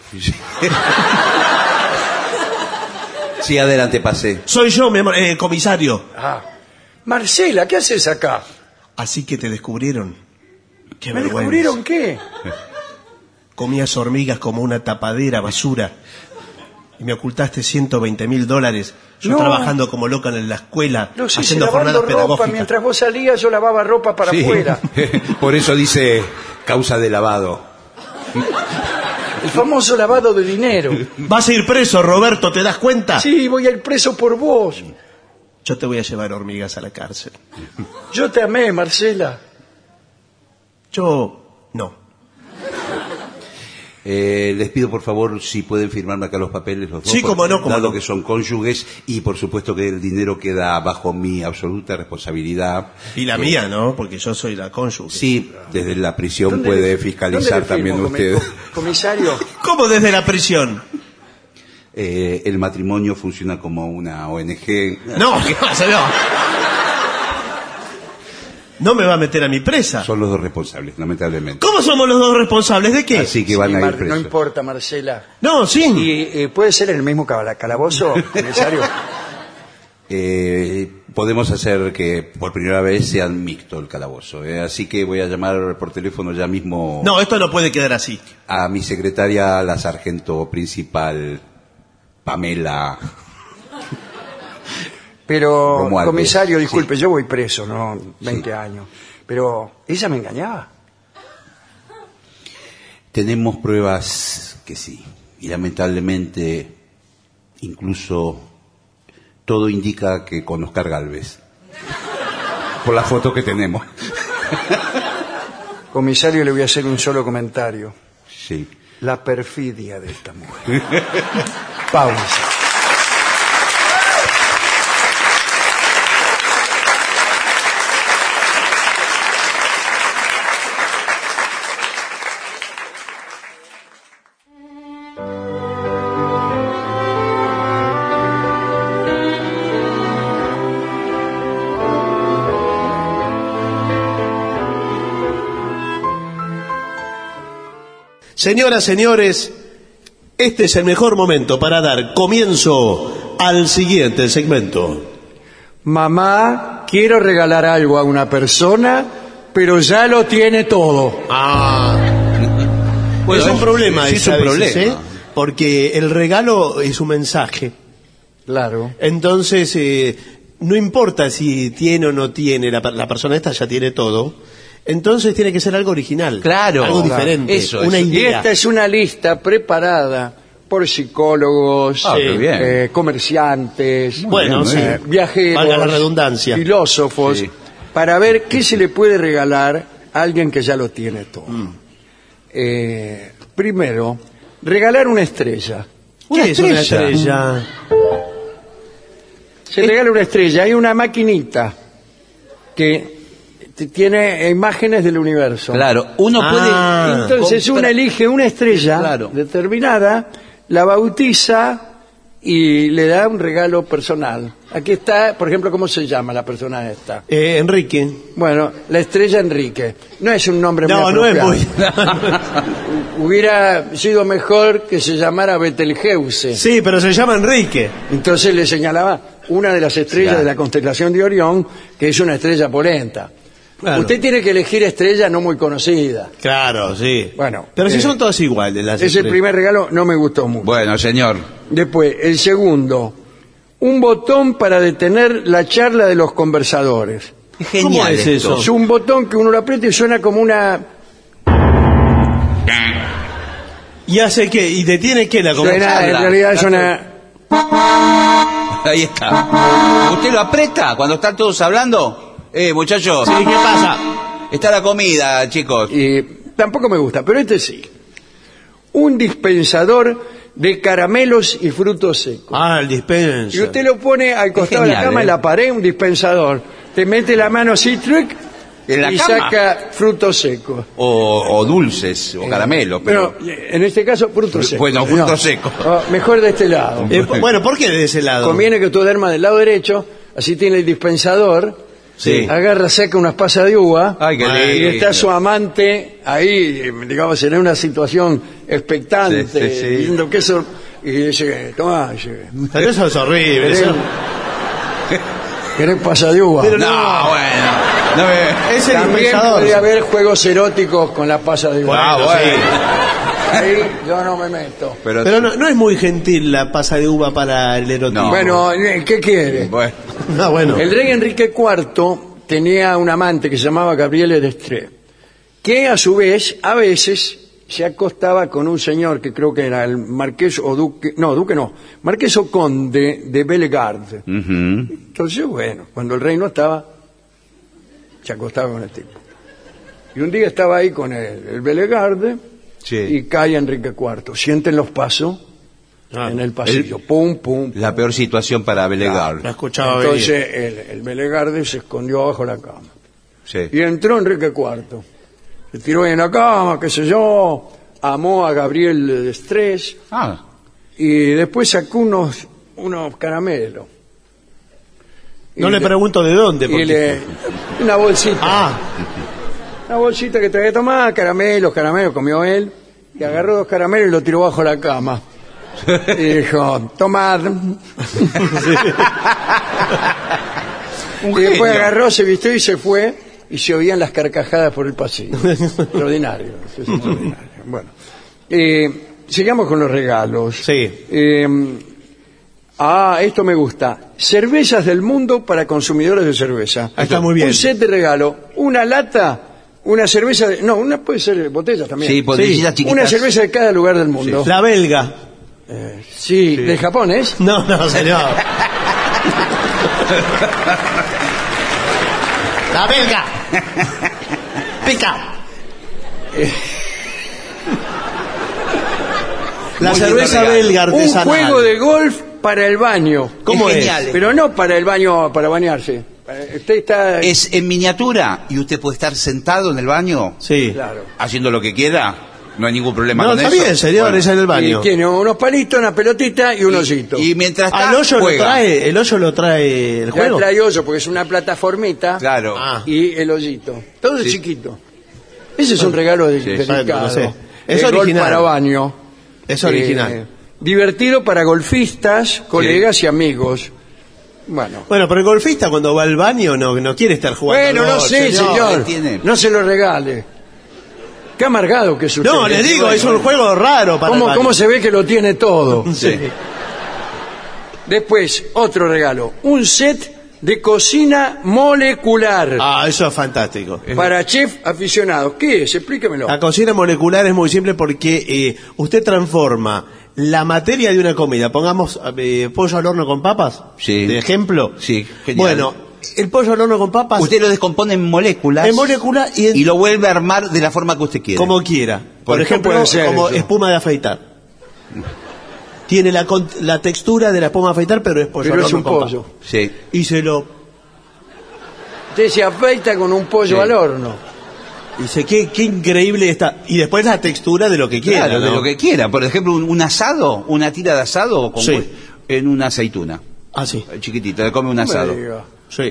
Sí, adelante, pase. Soy yo, mi amor, eh, comisario. Ah. Marcela, ¿qué haces acá? Así que te descubrieron. Qué ¿Me vergüenza. descubrieron qué? Comías hormigas como una tapadera basura. Y me ocultaste ciento veinte mil dólares. Yo No. trabajando como loca en la escuela, No sé, haciendo lavando jornadas ropa. pedagógicas. Mientras vos salías, yo lavaba ropa para Sí. afuera. Por eso dice causa de lavado. El famoso lavado de dinero. Vas a ir preso, Roberto, ¿te das cuenta? Sí, voy a ir preso por vos. Yo te voy a llevar hormigas a la cárcel. Yo te amé, Marcela. Yo no. Eh, les pido por favor si pueden firmarme acá los papeles los dos. Sí, cómo no, cómo dado no. que son cónyuges y por supuesto que el dinero queda bajo mi absoluta responsabilidad. Y la Eh, mía, ¿no? Porque yo soy la cónyuge. Sí, desde la prisión ¿Dónde puede le- fiscalizar dónde le también firmo, usted. comi- Comisario, ¿Cómo desde la prisión? Eh, el matrimonio funciona como una O N G. No, ¿qué pasa? No. No me va a meter a mi presa. Son los dos responsables, lamentablemente. ¿Cómo somos los dos responsables? ¿De qué? Así que van sí, a ir Mar- no presos. importa, Marcela. No, sí. ¿Y eh, puede ser en el mismo cala- calabozo, comisario? Eh, podemos hacer que por primera vez sea mixto el calabozo. eh. Así que voy a llamar por teléfono ya mismo No, esto no puede quedar así. a mi secretaria, la sargento principal, Pamela. Pero, Romualdo. comisario, disculpe, Sí. yo voy preso, ¿no? veinte Sí. años. Pero, ¿ella me engañaba? Tenemos pruebas que sí. Y lamentablemente, incluso todo indica que con Oscar Gálvez. Por la foto que tenemos. Comisario, le voy a hacer un solo comentario. Sí. La perfidia de esta mujer. Pausa. Señoras, señores, este es el mejor momento para dar comienzo al siguiente segmento. Mamá, quiero regalar algo a una persona, pero ya lo tiene todo. Ah. Bueno, es un es- problema, sí, es esa un a veces, problema. ¿eh? Porque el regalo es un mensaje. Claro. Entonces, eh, no importa si tiene o no tiene, la, per- la persona esta ya tiene todo. Entonces tiene que ser algo original. Claro, algo claro. diferente. Eso, una eso. Y idea. esta es una lista preparada por psicólogos, Ah, qué bien. eh, comerciantes, Bueno, muy sí. bien. eh, viajeros, Valga la redundancia. filósofos, Sí. para ver qué se le puede regalar a alguien que ya lo tiene todo. Mm. Eh, primero, regalar una estrella. ¿Qué es una estrella? Se regala una estrella. Hay una maquinita que t- tiene imágenes del universo. Claro, uno Ah. puede... Entonces comprar- uno elige una estrella Claro. determinada, la bautiza y le da un regalo personal. Aquí está, por ejemplo, ¿cómo se llama la persona esta? Eh, Enrique. Bueno, la estrella Enrique. No es un nombre No, muy no es apropiado. muy... Hubiera sido mejor que se llamara Betelgeuse. Sí, pero se llama Enrique. Entonces le señalaba una de las estrellas Claro. de la constelación de Orión, que es una estrella polenta. Claro. Usted tiene que elegir estrella no muy conocida. Claro, sí. Bueno, Pero si eh, son todas iguales las Ese estrellas. primer regalo no me gustó mucho. Bueno, señor. Después, el segundo, un botón para detener la charla de los conversadores. Es genial. ¿Cómo es esto. eso? Es un botón que uno lo aprieta y suena como una... ¿Y hace qué? ¿Y detiene qué la Suena, en conversación? realidad suena... Ahí está. ¿Usted lo aprieta cuando están todos hablando? Eh, muchachos. Sí, ¿qué pasa? Está la comida, chicos. Y tampoco me gusta, pero este sí. Un dispensador de caramelos y frutos secos. Ah, el dispenser. Y usted lo pone al costado de la genial, cama, ¿eh? en la pared, un dispensador. Te mete la mano así, truc, ¿En la y cama? saca frutos secos. O, o dulces, o caramelos. Pero... Pero en este caso, frutos secos. Bueno, frutos secos. Oh, mejor de este lado. Eh, bueno, ¿por qué de ese lado? Conviene que tú duermas del lado derecho, así tiene el dispensador. Sí. Agarra, saca unas pasas de uva. Ay, qué y lindo. está su amante ahí, eh, digamos, en una situación expectante, Sí, sí, sí. viendo queso, y dice, toma, dice, Pero eso es horrible. ¿querés, Eso... querés pasa de uva? Pero No, bueno. No me... Es el También dispensador. podría haber juegos eróticos con la pasa de uva. Ah, bueno. Ahí yo no me meto. Pero, Pero no, no es muy gentil la pasa de uva para el erotismo. No. Bueno, ¿qué quiere? Bueno. Ah, bueno. El rey Enrique cuarto tenía un amante que se llamaba Gabriele d'Estrées, que a su vez, a veces, se acostaba con un señor que creo que era el marqués o duque, no, duque no, marqués o conde de Bellegarde. Ujú. Entonces, bueno, cuando el rey no estaba, se acostaba con el tipo. Y un día estaba ahí con el, el Bellegarde Sí. y cae Enrique cuarto. Sienten los pasos Ah, en el pasillo, pum, pum, pum. La peor situación para Belegar. la escuchaba venir. Entonces el, el Bellegarde se escondió bajo la cama. Sí. Y entró Enrique cuarto. Se tiró en la cama, qué sé yo, amó a Gabriel d'Estrées Ah, y después sacó unos, unos caramelos. No Y le pregunto de dónde. y Porque... le- una bolsita. Ah, Una bolsita que traía tomada, caramelos, caramelos, comió él, y agarró dos caramelos y lo tiró bajo la cama. Y dijo, tomad. Y después genio. agarró, se vistió y se fue, y se oían las carcajadas por el pasillo. Extraordinario, eso es extraordinario. Bueno, eh, sigamos con los regalos. sí. Eh, ah, esto me gusta. Cervezas del mundo para consumidores de cerveza. Ah, está muy bien. Un set de regalo, una lata, una cerveza, de, no, una puede ser botellas también. sí, botellitas chiquitas. Una cerveza de cada lugar del mundo. La belga. Sí, de Japón es. No, no, señor. La belga. Pica. La Muy cerveza lindo regalo. belga Un artesanal. juego de golf para el baño. ¿Cómo Es es? genial. Pero no para el baño, para bañarse. Eh, Usted está... Es en miniatura y usted puede estar sentado en el baño Sí. Claro. haciendo lo que quiera. No hay ningún problema No, con está eso. bien, señor, Bueno, es en el Y baño. tiene unos palitos, una pelotita y un osito. Y mientras está, Al hoyo lo juega. trae, el hoyo lo trae el Ya juego. trae hoyo porque es una plataformita. Claro. Ah. Y el hoyito. Todo Sí. chiquito. Ese es un regalo de, Sí. delicado. Bueno, no sé. Es El golf original. para baño. Es original. Eh, divertido para golfistas, colegas y amigos. Bueno. Bueno, pero el golfista cuando va al baño no, no quiere estar jugando. Bueno, no golf, sé, señor. ¿qué tiene? No se lo regale. Qué amargado que es usted. No, le digo, es un juego raro para el ¿Cómo, baño. ¿Cómo se ve que lo tiene todo? Sí. Después, otro regalo. Un set de cocina molecular. Ah, eso es fantástico. Para chef aficionados. ¿Qué es? Explíquemelo. La cocina molecular es muy simple porque eh, usted transforma la materia de una comida, pongamos eh, pollo al horno con papas, Sí. de ejemplo. Sí, genial. Bueno, el pollo al horno con papas, Usted lo descompone en moléculas. en molécula y, en- y lo vuelve a armar de la forma que usted quiera. como quiera. Por ¿Por qué ejemplo, puede ser como eso? espuma de afeitar. Tiene la, con- la textura de la espuma a afeitar, pero es pollo. Pero al es horno un con pollo. papa. Sí. Y se lo... Usted se afeita con un pollo Sí. al horno. Dice, qué, qué increíble está. Y después la textura de lo que quiera. Claro, de ¿no? lo que quiera. Por ejemplo, un, un asado, una tira de asado con Sí. hue- en una aceituna. Ah, sí. Chiquitita, le come un No me asado. diga. Sí.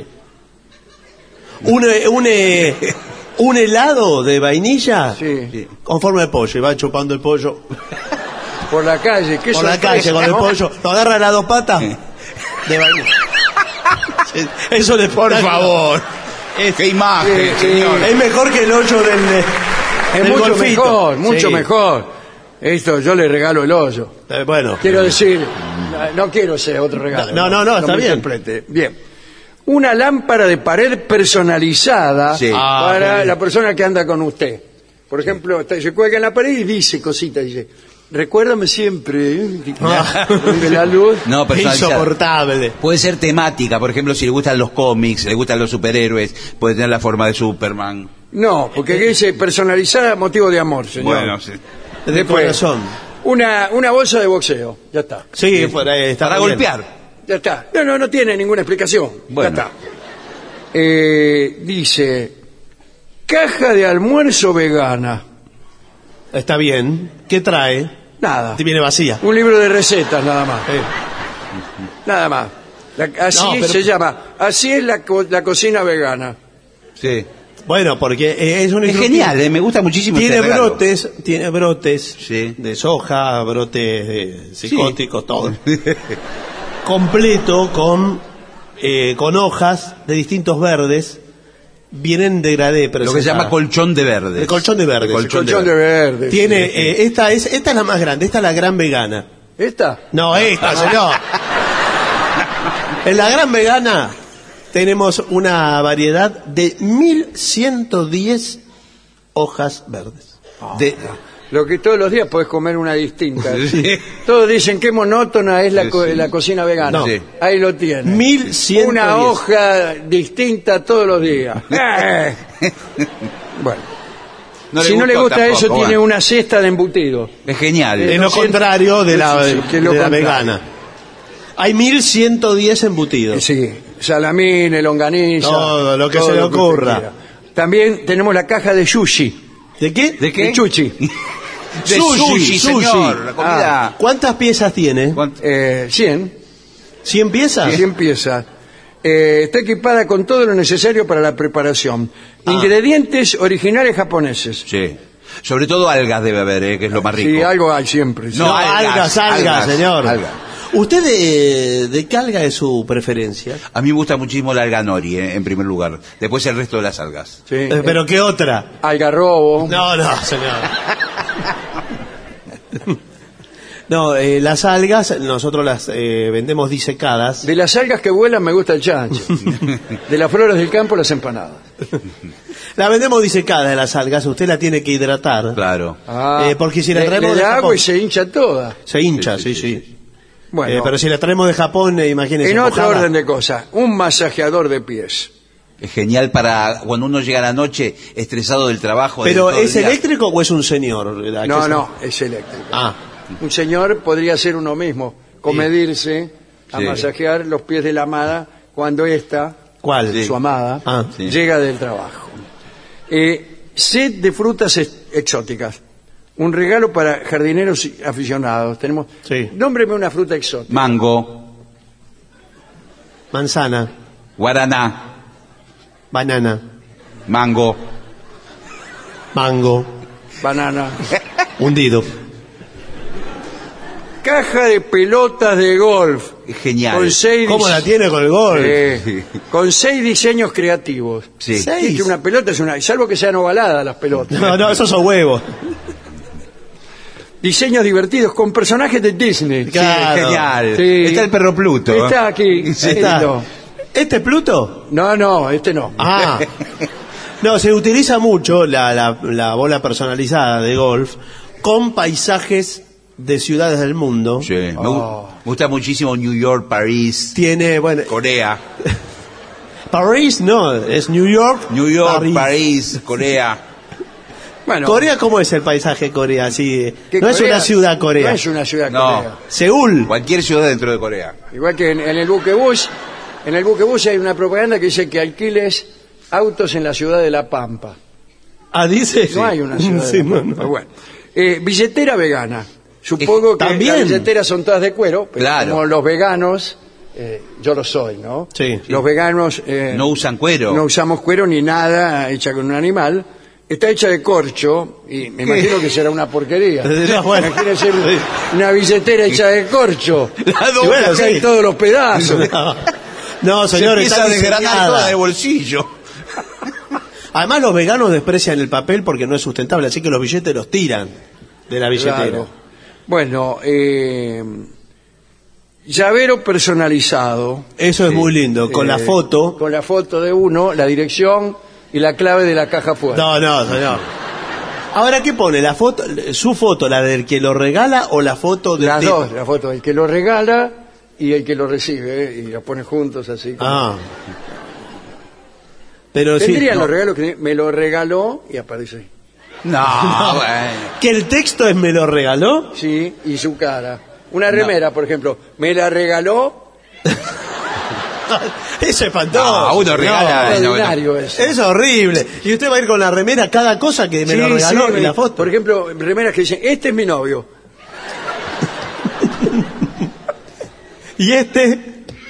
Un, eh, un, eh, un helado de vainilla Sí. Sí. con forma de pollo. Y va chupando el pollo Por la calle. ¿Qué por la sorpresa, calle con el ¿no? pollo. Lo agarra las dos patas de vainilla. Sí, eso le Por favor. Es, ¡Qué imagen, Sí, señor! es mejor que el hoyo del, eh, Es del mucho golfito. mejor, mucho Sí. mejor. Esto, yo le regalo el hoyo. Eh, bueno. Quiero decir, no, no quiero ese otro regalo. No, no, no, está me bien. interprete. Bien. Una lámpara de pared personalizada Sí. Ah, para bien. la persona que anda con usted. Por ejemplo, está- se cuelga en la pared y dice cositas, dice, recuérdame siempre, ¿eh? de la luz. No, personalizada. Insoportable. Puede ser temática, por ejemplo, si le gustan los cómics, le gustan los superhéroes, puede tener la forma de Superman. No, porque aquí dice personalizada motivo de amor, señor. Bueno, sí. De Después, corazón. Una, una bolsa de boxeo, ya está. Sí, por ahí está Para bien. golpear. Ya está. No, no, no tiene ninguna explicación. Bueno. Ya está. Eh, dice, caja de almuerzo vegana. Está bien. ¿Qué trae? Nada. Te viene vacía. Un libro de recetas, nada más. Eh, Nada más. La- así No, pero- se llama. Así es la, co- la cocina vegana. Sí. Bueno, porque eh, es un Es instructivo. genial, eh, me gusta muchísimo Tiene este regalo. brotes, tiene brotes Sí. de soja, brotes de psicóticos, todo. Completo con eh, con hojas de distintos verdes. Vienen degradé, pero Lo que se llama colchón de verde. el colchón de verdes. colchón Colchón de verde. Tiene eh, esta es esta es la más grande, esta es la gran vegana. ¿Esta? No, esta, señor. En la gran vegana tenemos una variedad de mil ciento diez hojas verdes. De- Lo que todos los días puedes comer una distinta. Sí. Todos dicen qué monótona es la, Sí, co- sí. la cocina vegana. No. Sí. Ahí lo tiene. mil ciento diez. Una hoja distinta todos los días. Eh. Bueno, no si no le gustó gusta tampoco, eso, tiene bueno. una cesta de embutido. Es genial. Es Eh, lo no siento- contrario de la, Sí, sí, que de lo la contrario. vegana. Hay mil ciento diez embutidos. Sí, salamín, longaniza. Todo lo que se le usted ocurra. quiera. También tenemos la caja de sushi. ¿De qué? ¿De qué? De chuchi. De sushi, señor. La comida. ¿Cuántas piezas tiene? ¿Cuánto? Eh, cien. ¿cien piezas? cien piezas. Eh, está equipada con todo lo necesario para la preparación. Ah. Ingredientes originales japoneses. Sí. Sobre todo algas debe haber, eh, que es lo más rico. Sí, algo hay siempre. sí. No, No, algas, algas, algas, algas, señor. algas. ¿Usted de, de qué alga es su preferencia? A mí me gusta muchísimo la alga nori, eh, en primer lugar. Después el resto de las algas. Sí. Eh, ¿Pero qué otra? Algarrobo. No, no, señor. No, eh, las algas nosotros las eh, vendemos disecadas. De las algas que vuelan me gusta el chancho. De las flores del campo las empanadas. La vendemos disecada de las algas, usted la tiene que hidratar. Claro. Ah, Eh, porque si la le- traemos le de da agua Japón- y se hincha toda. Se hincha, Sí, sí, sí, sí. Bueno, Eh, pero si la traemos de Japón, eh, imagínese. en otro mojada. orden de cosas, un masajeador de pies. Es genial para cuando uno llega a la noche estresado del trabajo. de ¿Pero todo el es día. eléctrico o es un señor? ¿A qué No, se- no, es eléctrico. Ah, Un señor podría ser uno mismo, comedirse a Sí. masajear los pies de la amada cuando ésta, ¿cuál? Sí. su amada, Ah, sí. llega del trabajo. Eh, set de frutas ex- exóticas. Un regalo para jardineros y aficionados. Tenemos. Sí. Nómbreme una fruta exótica. Mango, Manzana, guaraná, banana, mango. mango, Banana. hundido. Caja de pelotas de golf. Es genial. Con seis ¿Cómo dise- la tiene con el gol? Eh, con seis diseños creativos. Sí. Seis. Es que una pelota es una. Salvo que sean ovaladas las pelotas. No, no, esos son huevos. Diseños divertidos con personajes de Disney. Sí, Claro. genial. Sí. Está el perro Pluto. ¿eh? Está aquí. Sí. Está. lindo. ¿Este es Pluto? No, no, este no. Ah. No, se utiliza mucho la, la, la bola personalizada de golf con paisajes de ciudades del mundo. Sí, me, gu- Oh. me gusta muchísimo New York, París, Tiene, bueno, Corea. París no, es New York. New York, París. París, Corea. Bueno, Corea, ¿cómo es el paisaje de Corea? Así, que no es Corea- una ciudad Corea. No es una ciudad No. Corea. Seúl. Cualquier ciudad dentro de Corea. Igual que en, en el buquebús, en el buquebús hay una propaganda que dice que alquiles autos en la ciudad de La Pampa. Ah, dice. No hay una ciudad Sí, de La no, Pampa. no. Pero bueno. Eh, billetera vegana. Supongo Eh, que ¿también? las billeteras son todas de cuero, pero Claro. como los veganos, eh, yo lo soy, ¿no? Sí. Los veganos eh, No usan cuero. no usamos cuero ni nada hecha con un animal. Está hecha de corcho y me imagino que será una porquería. No, bueno. Imagínese una billetera hecha de corcho. La Y bueno, sí. hay todos los pedazos. No, no Se señor, empieza está a desgranar diseñada. toda de bolsillo. Además, los veganos desprecian el papel porque no es sustentable, así que los billetes los tiran de la billetera. Claro. Bueno, eh, llavero personalizado. Eso es muy lindo, con la Eh, foto. Con la foto de uno, la dirección y la clave de la caja fuerte. No, no, señor. Ahora, ¿qué pone? ¿La foto, su foto, la del que lo regala o la foto del Las tipo? dos, la foto del que lo regala y el que lo recibe, ¿eh? Y los pone juntos así. como- Ah. Pero sí, Tendrían no. los regalos que me lo regaló y aparece ahí. No, bueno. ¿Que el texto es me lo regaló? Sí, y su cara. Una remera, por ejemplo, me la regaló. Eso es fantástico. No, uno regala- Es no, no. ordinario eso. Es horrible. Y usted va a ir con la remera cada cosa que me Sí, lo regaló sí, en la foto. Por ejemplo, remeras que dicen, este es mi novio. Y este,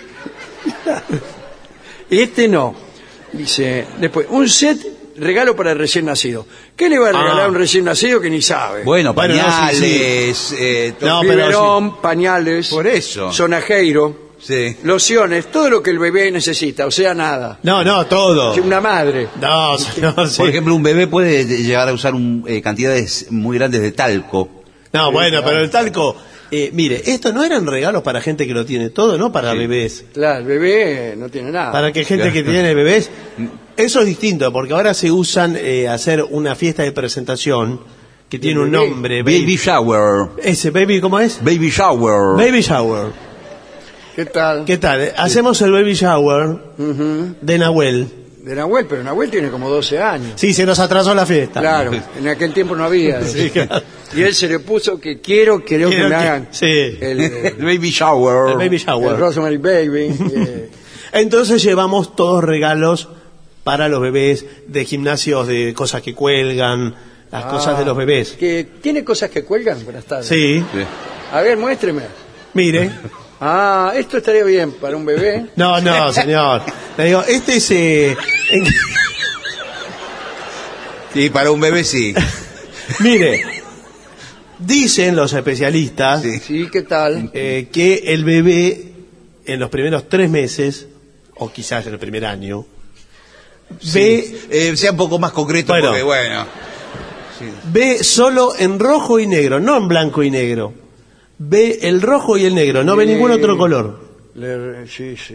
Y este no. Dice, después, un set regalo para el recién nacido. ¿Qué le va a regalar Ah. a un recién nacido que ni sabe? Bueno, Bueno, no, sí, pañales, eh, to- No, pero Biberón, pañales, Por eso. sonajeiro, sí. lociones, todo lo que el bebé necesita, o sea, nada. no, no, todo. Una madre. No, señor, sí. Por ejemplo, un bebé puede llegar a usar un, eh, cantidades muy grandes de talco. No, bueno, claro. pero el talco, eh, mire, esto no eran regalos para gente que lo tiene todo, no para Sí. bebés. Claro, el bebé no tiene nada. Para que gente que tiene bebés, eso es distinto, porque ahora se usan eh, hacer una fiesta de presentación que tiene un bebé. nombre. Baby shower. Ese baby, ¿cómo es? Baby shower. Baby shower. ¿Qué tal? ¿Qué tal? Eh, Hacemos el baby shower Ujú. de Nahuel. De Nahuel, pero Nahuel tiene como doce años. Sí, se nos atrasó la fiesta. Claro, en aquel tiempo no había. Sí, claro. Y él se le puso que quiero, quiero, Quiero que me que- hagan sí. el, El el, baby shower. El baby el shower. Rosemary Baby. eh, Entonces llevamos todos regalos para los bebés de gimnasios, de cosas que cuelgan, las ah, cosas de los bebés. Que tiene cosas que cuelgan. Buenas tardes. Sí, Sí. A ver, muéstreme. mire. Ah, esto estaría bien para un bebé. No, no, señor. Le digo, este es... eh, en- Sí, para un bebé sí. mire, dicen los especialistas Sí. Sí, ¿qué tal? eh, que el bebé en los primeros tres meses, o quizás en el primer año, ve, Eh, sea un poco más concreto Bueno. porque, bueno. ve solo en rojo y negro, no en blanco y negro. Ve el rojo y el negro, no ve Eh, ningún otro color. Le- sí, sí.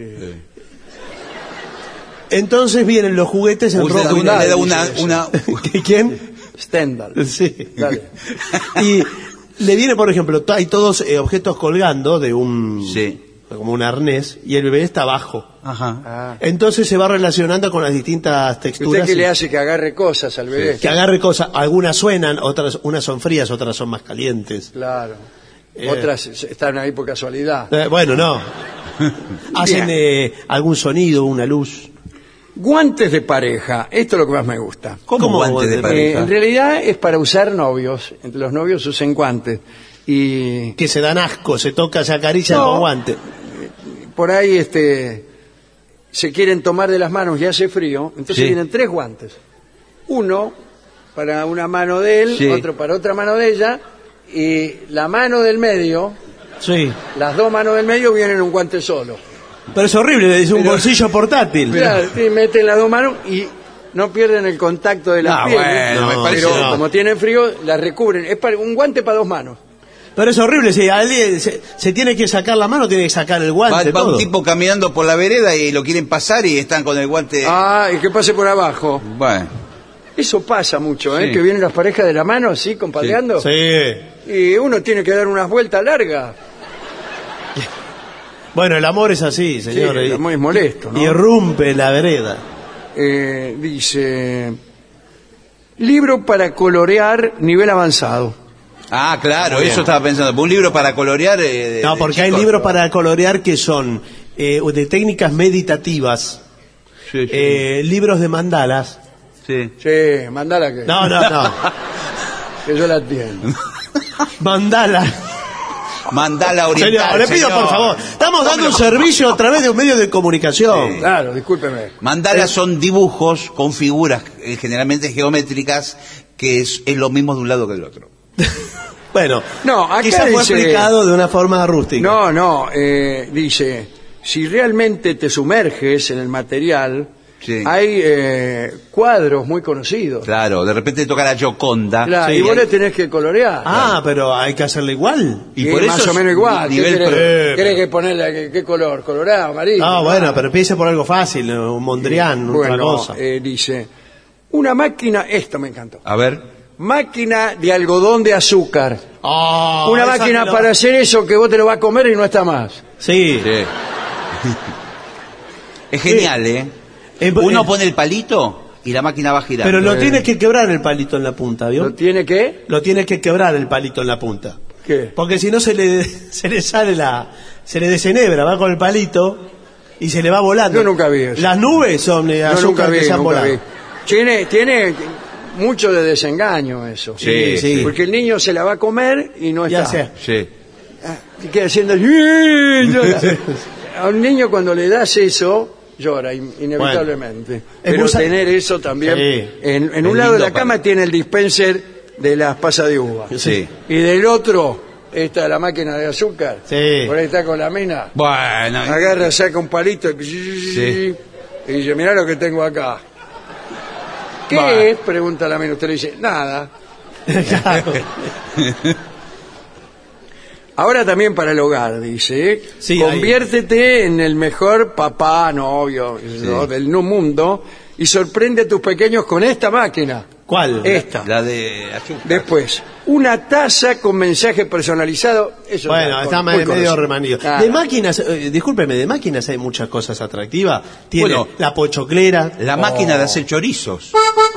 Entonces vienen los juguetes en Usted rojo y le da negro. una, una, ¿Quién? Stendhal. Sí. Dale. Y le viene, por ejemplo, to- hay todos eh, objetos colgando de un... Sí. como un arnés, y el bebé está abajo. Ajá. Ah. Entonces se va relacionando con las distintas ¿Usted texturas. qué y- le hace que agarre cosas al bebé? que agarre cosas, algunas suenan, otras, unas son frías, otras son más calientes. Claro. Eh. Otras están ahí por casualidad. Eh, bueno, no. Hacen eh, algún sonido, una luz. Guantes de pareja. Esto es lo que más me gusta. ¿Cómo guantes de Eh, pareja? en realidad es para usar novios. Entre los novios usen guantes. Y Que se dan asco, se toca, se acaricia No. con guante. por ahí este se quieren tomar de las manos y hace frío. Entonces Sí. vienen tres guantes. Uno para una mano de él, Sí. otro para otra mano de ella. Y la mano del medio, Sí. las dos manos del medio vienen en un guante solo. Pero es horrible, es un Pero- bolsillo portátil. Claro, y meten las dos manos y no pierden el contacto de las Ah, pieles. bueno, me parece pero no. como tienen frío, las recubren. Es para, un guante para dos manos. Pero es horrible, si alguien se, se tiene que sacar la mano, tiene que sacar el Va, guante. va todo. un tipo caminando por la vereda y lo quieren pasar y están con el guante. Ah, y que pase por abajo. Bueno. Eso pasa mucho, ¿eh? Sí. Que vienen las parejas de la mano así, compadreando. Sí. Y uno tiene que dar unas vueltas largas. Bueno, el amor es así, Sí, señor. el amor es molesto, ¿no? Irrumpe la vereda. Eh, dice... libro para colorear nivel avanzado. Ah, claro, Muy bien. eso estaba pensando. Un libro para colorear. eh, de- No, de porque hay chicos. libros para colorear que son eh, de técnicas meditativas, Sí, sí. eh, libros de mandalas. Sí. Sí, mandala que, No, no, no. que yo la atiendo. Mandala. Mandala oriental. Señor, le pido señor. por favor. Estamos dando un servicio a través de un medio de comunicación. Sí. Claro, discúlpeme. Mandalas son dibujos con figuras eh, generalmente geométricas que es, es lo mismo de un lado que del otro. Bueno, No, acá quizás fue dice- explicado de una forma rústica. No, no, eh, dice, si realmente te sumerges en el material, Sí. hay eh, cuadros muy conocidos. Claro, de repente toca la Gioconda. Claro, Sí, y vos hay- le tenés que colorear. Ah, pero hay que hacerle igual. y Y por más eso o es menos igual. ¿Qué nivel querés? pre- ¿Querés que ponerle qué, qué color? ¿Colorado, amarillo? Ah, bueno, pero empiece por algo fácil, un Mondrian, otra Bueno, cosa. eh, dice, una máquina, esto me encantó, A ver. máquina de algodón de azúcar. Ah, una esa máquina que lo- para hacer eso que vos te lo vas a comer y no está más. Sí. Sí. Es genial, ¿eh? Eh, Uno eh, pone el palito y la máquina va girando. Pero lo Eh. tienes que quebrar el palito en la punta, ¿vio? ¿Lo tiene que? Lo tienes que quebrar el palito en la punta. ¿Qué? Porque si no se le, se le sale la... Se le desenebra, va con el palito y se le va volando. Yo nunca vi eso. Las nubes son de Yo azúcar nunca vi, que se han nunca volado. vi. Tiene, tiene mucho de desengaño eso. Sí, sí. Porque el niño se la va a comer y no Ya está. sea. Sí. Ah, y queda haciendo... A un niño cuando le das eso, llora in- inevitablemente. Es Pero muy sa- tener eso también... Sí. En, en Es un lado de la lindo cama para- tiene el dispenser de las pasas de uva. Sí. Y del otro está la máquina de azúcar. Sí. Por ahí está con la mina. Bueno. Agarra, saca un palito y, y dice, mirá lo que tengo acá. ¿Qué Va. es? Pregunta la mina. Usted le dice, nada. Claro. Ahora también para el hogar, dice. ¿eh? Sí, Conviértete en el mejor papá, novio ¿no? del nu- mundo y sorprende a tus pequeños con esta máquina. ¿Cuál? Esta. La de azúcar. Después, una taza con mensaje personalizado. Eso Bueno, ya, está muy medio conocido. remanido. Ah, De máquinas, eh, discúlpeme, de máquinas hay muchas cosas atractivas. Tiene Bueno. la pochoclera. La máquina de hacer chorizos.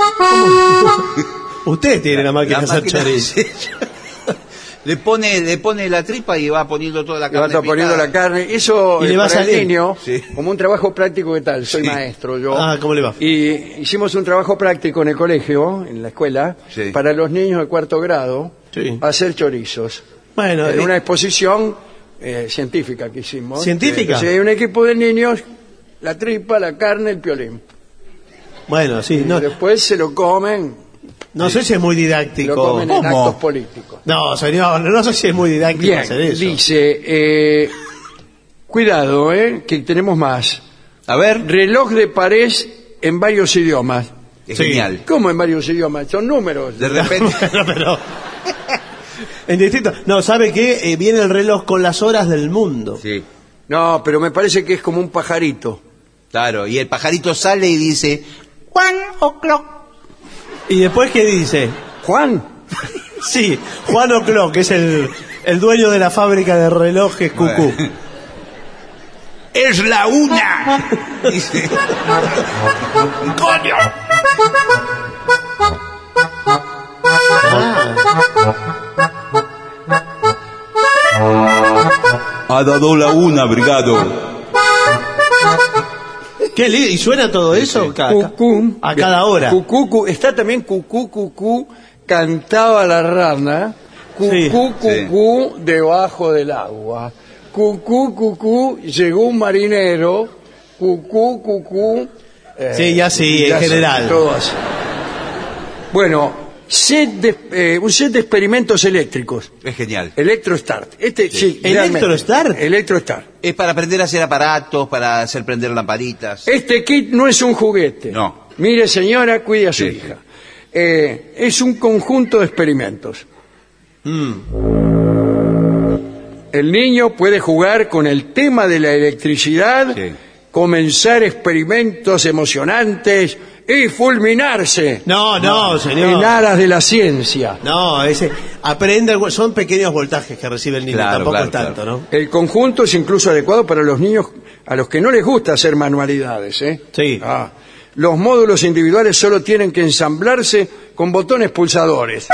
Usted tiene la máquina de hacer máquina de chorizo. hacer- Le pone, le pone la tripa y va poniendo toda la Le va carne. poniendo picada. la carne. Eso Y eh, le va a para el salir. niño, Sí. como un trabajo práctico, ¿qué tal? Soy Sí. maestro yo. Ah, ¿cómo le va? Y hicimos un trabajo práctico en el colegio, en la escuela, Sí. para los niños de cuarto grado, Sí. hacer chorizos. Bueno, En eh, una exposición eh, científica que hicimos. ¿Científica? Sí, hay un equipo de niños, la tripa, la carne, el piolín. bueno, sí, no, Y después se lo comen, no sé si es muy lo didáctico. comen en ¿Cómo? actos políticos. No, señor, no sé si es muy didáctico Bien, hacer eso. dice, eh, cuidado, eh, que tenemos más. A ver, Reloj de pared en varios idiomas. es Sí. genial. ¿Cómo en varios idiomas? Son números. De repente. Bueno, pero... En distinto... No, ¿sabe qué? Eh, viene el reloj con las horas del mundo. Sí, No, pero me parece que es como un pajarito. claro. Y el pajarito sale y dice, One o'clock. ¿Y después qué dice? Juan, Sí, Juan O'Clock, que es el, el dueño de la fábrica de relojes Cucú. Bueno. Es la una. Dice. ¡Coño! Ha dado la una, brigado. ¿Qué li- ¿Y suena todo eso? Ca- ca- cucú. A cada hora. Cucú, cu- está también cucú, cucú, cantaba la rana. Cucú, Sí. cucú, debajo del agua. Cucú, cucú, llegó un marinero. Cucú, cucú. eh, Sí, ya sí, en sé, general. todo así. Bueno, set de- eh, un set de experimentos eléctricos. Es genial. Electrostart. Este, sí, realmente. ¿Electrostart? Electrostart. Es para aprender a hacer aparatos, para hacer prender lamparitas. Este kit no es un juguete. No. Mire, señora, cuide a su Sí. hija. Eh, es un conjunto de experimentos. Mm. El niño puede jugar con el tema de la electricidad, Sí. comenzar experimentos emocionantes y fulminarse No, no, señor. en aras de la ciencia. No, ese aprende, algo- son pequeños voltajes que recibe el niño, Claro, tampoco claro, es tanto, claro. ¿no? El conjunto es incluso adecuado para los niños a los que no les gusta hacer manualidades. ¿eh? Sí. Ah, los módulos individuales solo tienen que ensamblarse con botones pulsadores.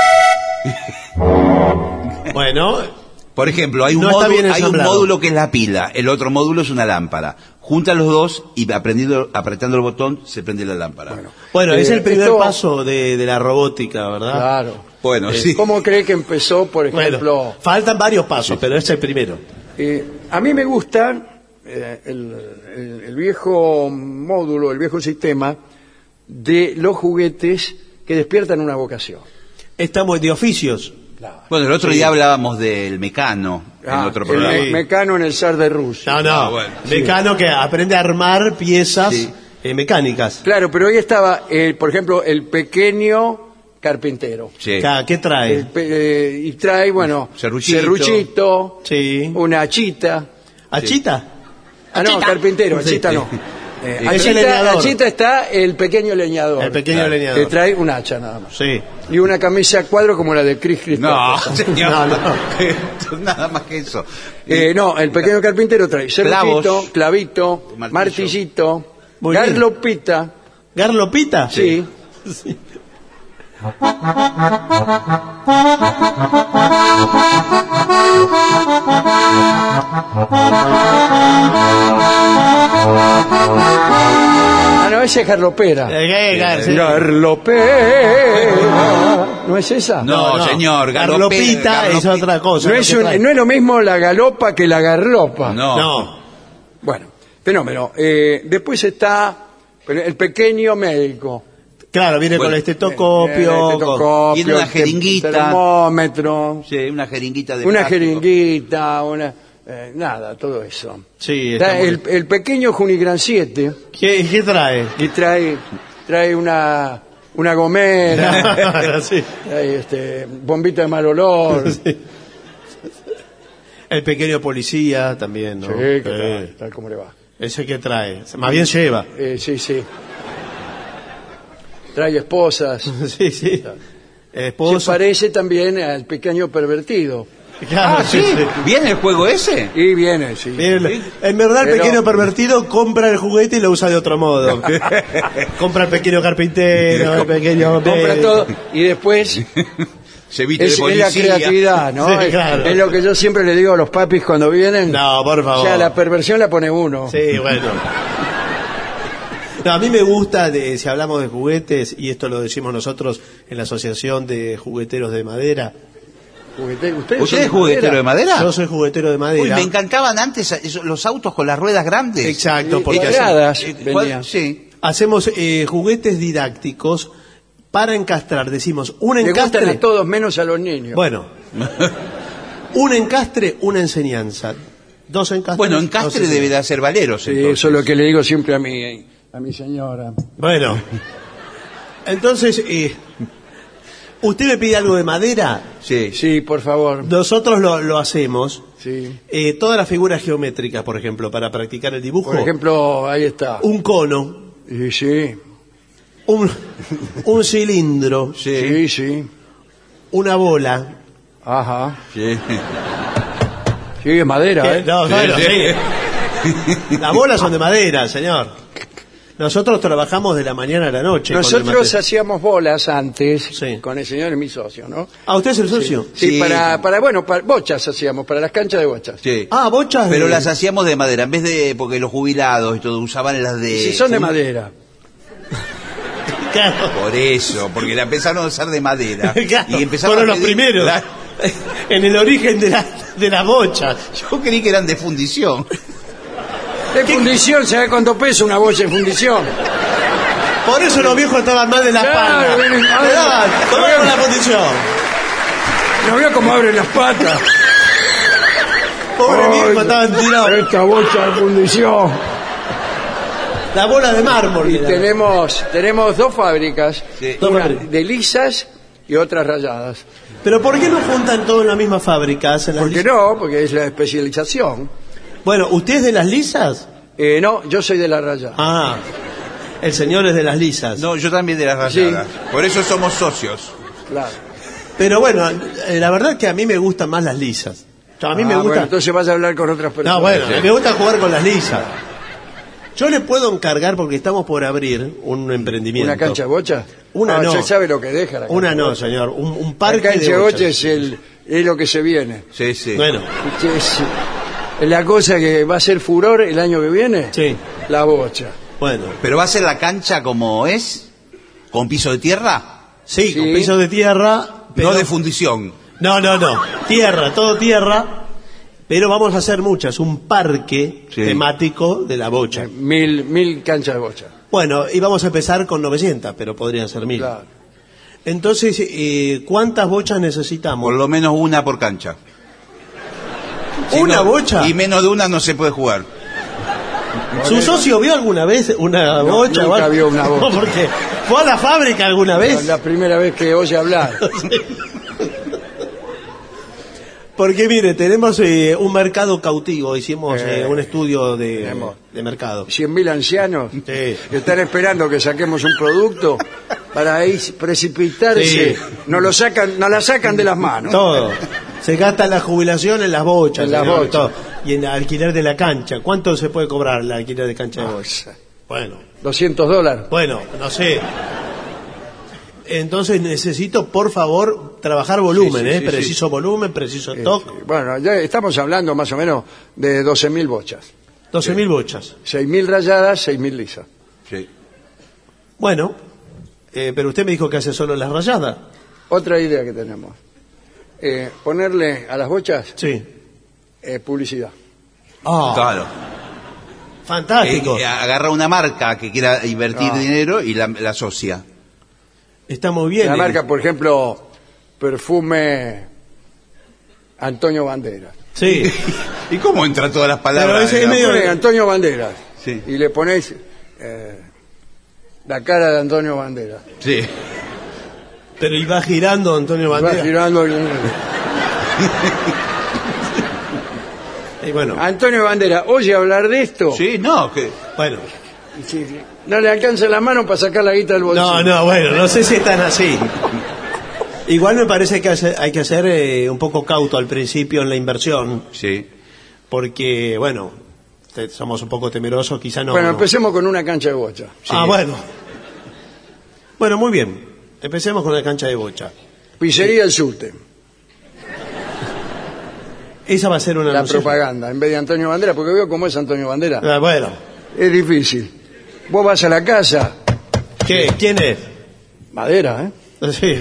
Bueno, Por ejemplo, hay un, No está módulo, bien hay un ensamblado. módulo que es la pila, el otro módulo es una lámpara. Juntan los dos y aprendiendo, apretando el botón se prende la lámpara. Bueno, bueno, es Eh, el primer esto- paso de, de la robótica, ¿verdad? Claro. sí. ¿Cómo cree que empezó, por ejemplo? Bueno, faltan varios pasos, pero este es el primero. Eh, a mí me gusta eh, el, el- el viejo módulo, el viejo sistema de los juguetes que despiertan una vocación. Estamos de oficios. Bueno, el otro día hablábamos del Mecano en Ah, otro el programa. me- Mecano en el zar de Rusia. No, no. Ah, bueno. Mecano que aprende a armar piezas Sí. eh, mecánicas. Claro, pero hoy estaba, eh, por ejemplo, el pequeño carpintero. Sí. Ca- ¿Qué trae? El pe- eh, y trae, bueno, Serruchito. serruchito, Sí. una chita. ¿Achita? Ah, no, carpintero, Sí. achita no. Eh, Es el achita, leñador. achita está el pequeño leñador. El pequeño Claro. leñador. Que trae un hacha nada más. Sí. Y una camisa a cuadro como la de Chris No, Christopherson. señor. No, no. Nada más que eso. Eh, no, el pequeño carpintero trae serruchito, Clavos. clavito, Martillo. martillito, Muy bien. garlopita. ¿Garlopita? Sí. Ah, no, ese es garlopera. Eh, eh, gar- sí. Garlopera. ¿No es esa? No, señor, Garlopita garlope- es otra cosa. No lo es, que un- trae. no es lo mismo la galopa que la garlopa. No. No. Bueno, fenómeno. Eh, después está el pequeño médico. Claro, viene Bueno, con el estetoscopio. Eh, con- estetoscopio, Tiene una el jeringuita. termómetro, Sí, una jeringuita de una plástico. jeringuita, una eh, nada, todo eso. Sí, Está está muy el, el pequeño Junigran siete ¿Qué, qué trae? y trae trae una una gomera, Sí. trae este bombita de mal olor. Sí, El pequeño policía también, ¿no? ¿qué Sí. tal? Tal como le va. Ese que trae. Más bien lleva. Eh, sí, sí. Trae esposas. Sí, sí. Se Esposo. parece también al pequeño pervertido. Claro, Ah, ¿sí? ¿Viene el juego ese? Y viene, sí. Bien, en verdad, el Pero- pequeño pervertido compra el juguete y lo usa de otro modo. Compra el pequeño carpintero, el pequeño. Compra médico. todo y después Se viste es, de es la policía. creatividad, ¿no? Sí, Es- claro. es, lo que yo siempre le digo a los papis cuando vienen. No, por favor. O sea, la perversión la pone uno. Sí, bueno. No, a mí me gusta, de, si hablamos de juguetes, y esto lo decimos nosotros en la Asociación de Jugueteros de Madera. Juguete- ¿Ustedes, ¿Usted son es juguetero de madera? Yo soy juguetero de madera. Uy, me encantaban antes esos- los autos con las ruedas grandes. Exacto, Sí, porque cuadradas Eh, venían. ¿cuál? Sí. hacemos eh, juguetes didácticos para encastrar. Decimos, un Le gustan encastre. a todos menos a los niños. Bueno, un encastre, una enseñanza. Dos encastres. Bueno, dos encastre enseñanzas. debe de ser valeros, Sí, entonces. eso es lo que le digo siempre a mi, a mi señora. Bueno, entonces, eh, usted me pide algo de madera, Sí. Sí, por favor. nosotros lo, lo hacemos. Sí. Eh, todas las figuras geométricas, por ejemplo, para practicar el dibujo. Por ejemplo, ahí está. Un cono, Y sí, un, un cilindro, sí, sí. una bola. Ajá. Sí. Sí, es madera, Que- ¿eh? no, Sí, bueno, sí. sí. Las bolas son de madera, señor. Nosotros trabajamos de la mañana a la noche. con el Nosotros material. hacíamos bolas antes Sí. con el señor y mi socio, ¿no? Ah, ¿usted es el socio? Sí, Sí. para, para, bueno, para bochas hacíamos, para las canchas de bochas. Sí. Ah, bochas. Pero de- las hacíamos de madera, en vez de, porque los jubilados y todo usaban las de... Si son de madera. Claro. Por eso, porque la empezaron a usar de madera. Claro, Y empezaron fueron a los pedir- primeros. Claro. En el origen de la, de las bochas. Yo creí que eran de fundición. De fundición, ¿sabe cuánto pesa una bocha de fundición? Por eso los viejos estaban mal de la Claro, espalda. vienen- Le daban, tomaron la condición. ¿No veo cómo abren las patas? Pobre Ay, viejo, estaban tirados. Esta bocha de fundición. La bola de mármol. Y era. tenemos, tenemos dos fábricas, Sí. Dos una fábricas. de lisas y otras rayadas. Pero ¿por qué no juntan todo en la misma fábrica? Hacen las ¿Por qué lisas? no? Porque es la especialización. Bueno, ¿usted es de las lisas? Eh, no, yo soy de la rayada. Ah, el señor es de las lisas. No, yo también de las rayadas. Por eso somos socios. Claro. Pero bueno, eh, la verdad que a mí me gustan más las lisas. A mí Ah, me gusta... bueno, entonces vas a hablar con otras personas. No, bueno, a mí me gusta jugar con las lisas. Yo le puedo encargar, porque estamos por abrir un emprendimiento. ¿Una cancha de bocha? Una Ah, no. ¿usted sabe lo que deja la cancha Una de no, bocha? señor. Un, un La parque cancha de de bocha bochas. es, el, es lo que se viene. Sí, sí. Bueno, Es, es la cosa que va a ser furor el año que viene. sí. La bocha. Bueno. ¿Pero va a ser la cancha como es? ¿Con piso de tierra? Sí, Sí. con piso de tierra. Pero... No de fundición. No, no, no. Tierra, todo tierra. Pero vamos a hacer muchas. Un parque Sí. temático de la bocha. Mil, mil canchas de bocha. Bueno, y vamos a empezar con novecientas, pero podrían ser mil. Claro. Entonces, eh, ¿cuántas bochas necesitamos? Por lo menos una por cancha. Si ¿Una no- bocha? Y menos de una no se puede jugar. ¿Su socio vio alguna vez una No, bocha? nunca o algo? vio una bocha. No, porque fue a la fábrica alguna Es vez. la primera vez que oye hablar. Porque mire, tenemos eh, un mercado cautivo, hicimos eh, Eh, un estudio de, tenemos. de mercado. Cien mil ancianos Sí. que están esperando que saquemos un producto para ahí precipitarse. Sí. Nos lo sacan, nos la sacan de las manos. Todo. Se gasta la jubilación en las bochas. En las señor, bochas. todo. Y en el alquiler de la cancha. ¿Cuánto se puede cobrar el alquiler de cancha de bocha? Bueno, doscientos dólares. bueno, no sé. Entonces necesito, por favor, trabajar volumen, Sí, sí, ¿eh? sí, preciso volumen, preciso Eh, toque. Bueno, ya estamos hablando más o menos de doce mil bochas. doce mil bochas. seis mil rayadas, seis mil lisas. Sí. Bueno, eh, pero usted me dijo que hace solo las rayadas. Otra idea que tenemos. Eh, ponerle a las bochas Sí. eh, publicidad. Ah, Claro. fantástico. Eh, agarra una marca que quiera invertir Ah. dinero y la, la asocia. Está muy bien. La eh. marca, por ejemplo, perfume Antonio Banderas. Sí. ¿Y cómo entran todas las palabras? Pero ese es digamos? medio- Pone Antonio Banderas Sí. y le ponéis eh, la cara de Antonio Banderas. Sí. Pero iba girando Antonio Va Banderas. girando y- Y bueno, Antonio Banderas, oye hablar de esto. Sí, no, que... bueno. Sí, sí. No le alcanza la mano para sacar la guita del bolsillo. No, no, bueno, no sé si están así. Igual me parece que hace- hay que ser eh, un poco cauto al principio en la inversión, Sí. porque, bueno, te- somos un poco temerosos, quizá no. Bueno, no. empecemos con una cancha de bocha. Ah, bueno. Bueno, muy bien. Empecemos con la cancha de bocha. Pizzería El Sute, Esa va a ser una la anuncio. propaganda, en vez de Antonio Banderas, porque veo cómo es Antonio Banderas. Ah, bueno. Es difícil. Vos vas a la casa, ¿Qué? ¿Quién es? madera, ¿eh? Sí.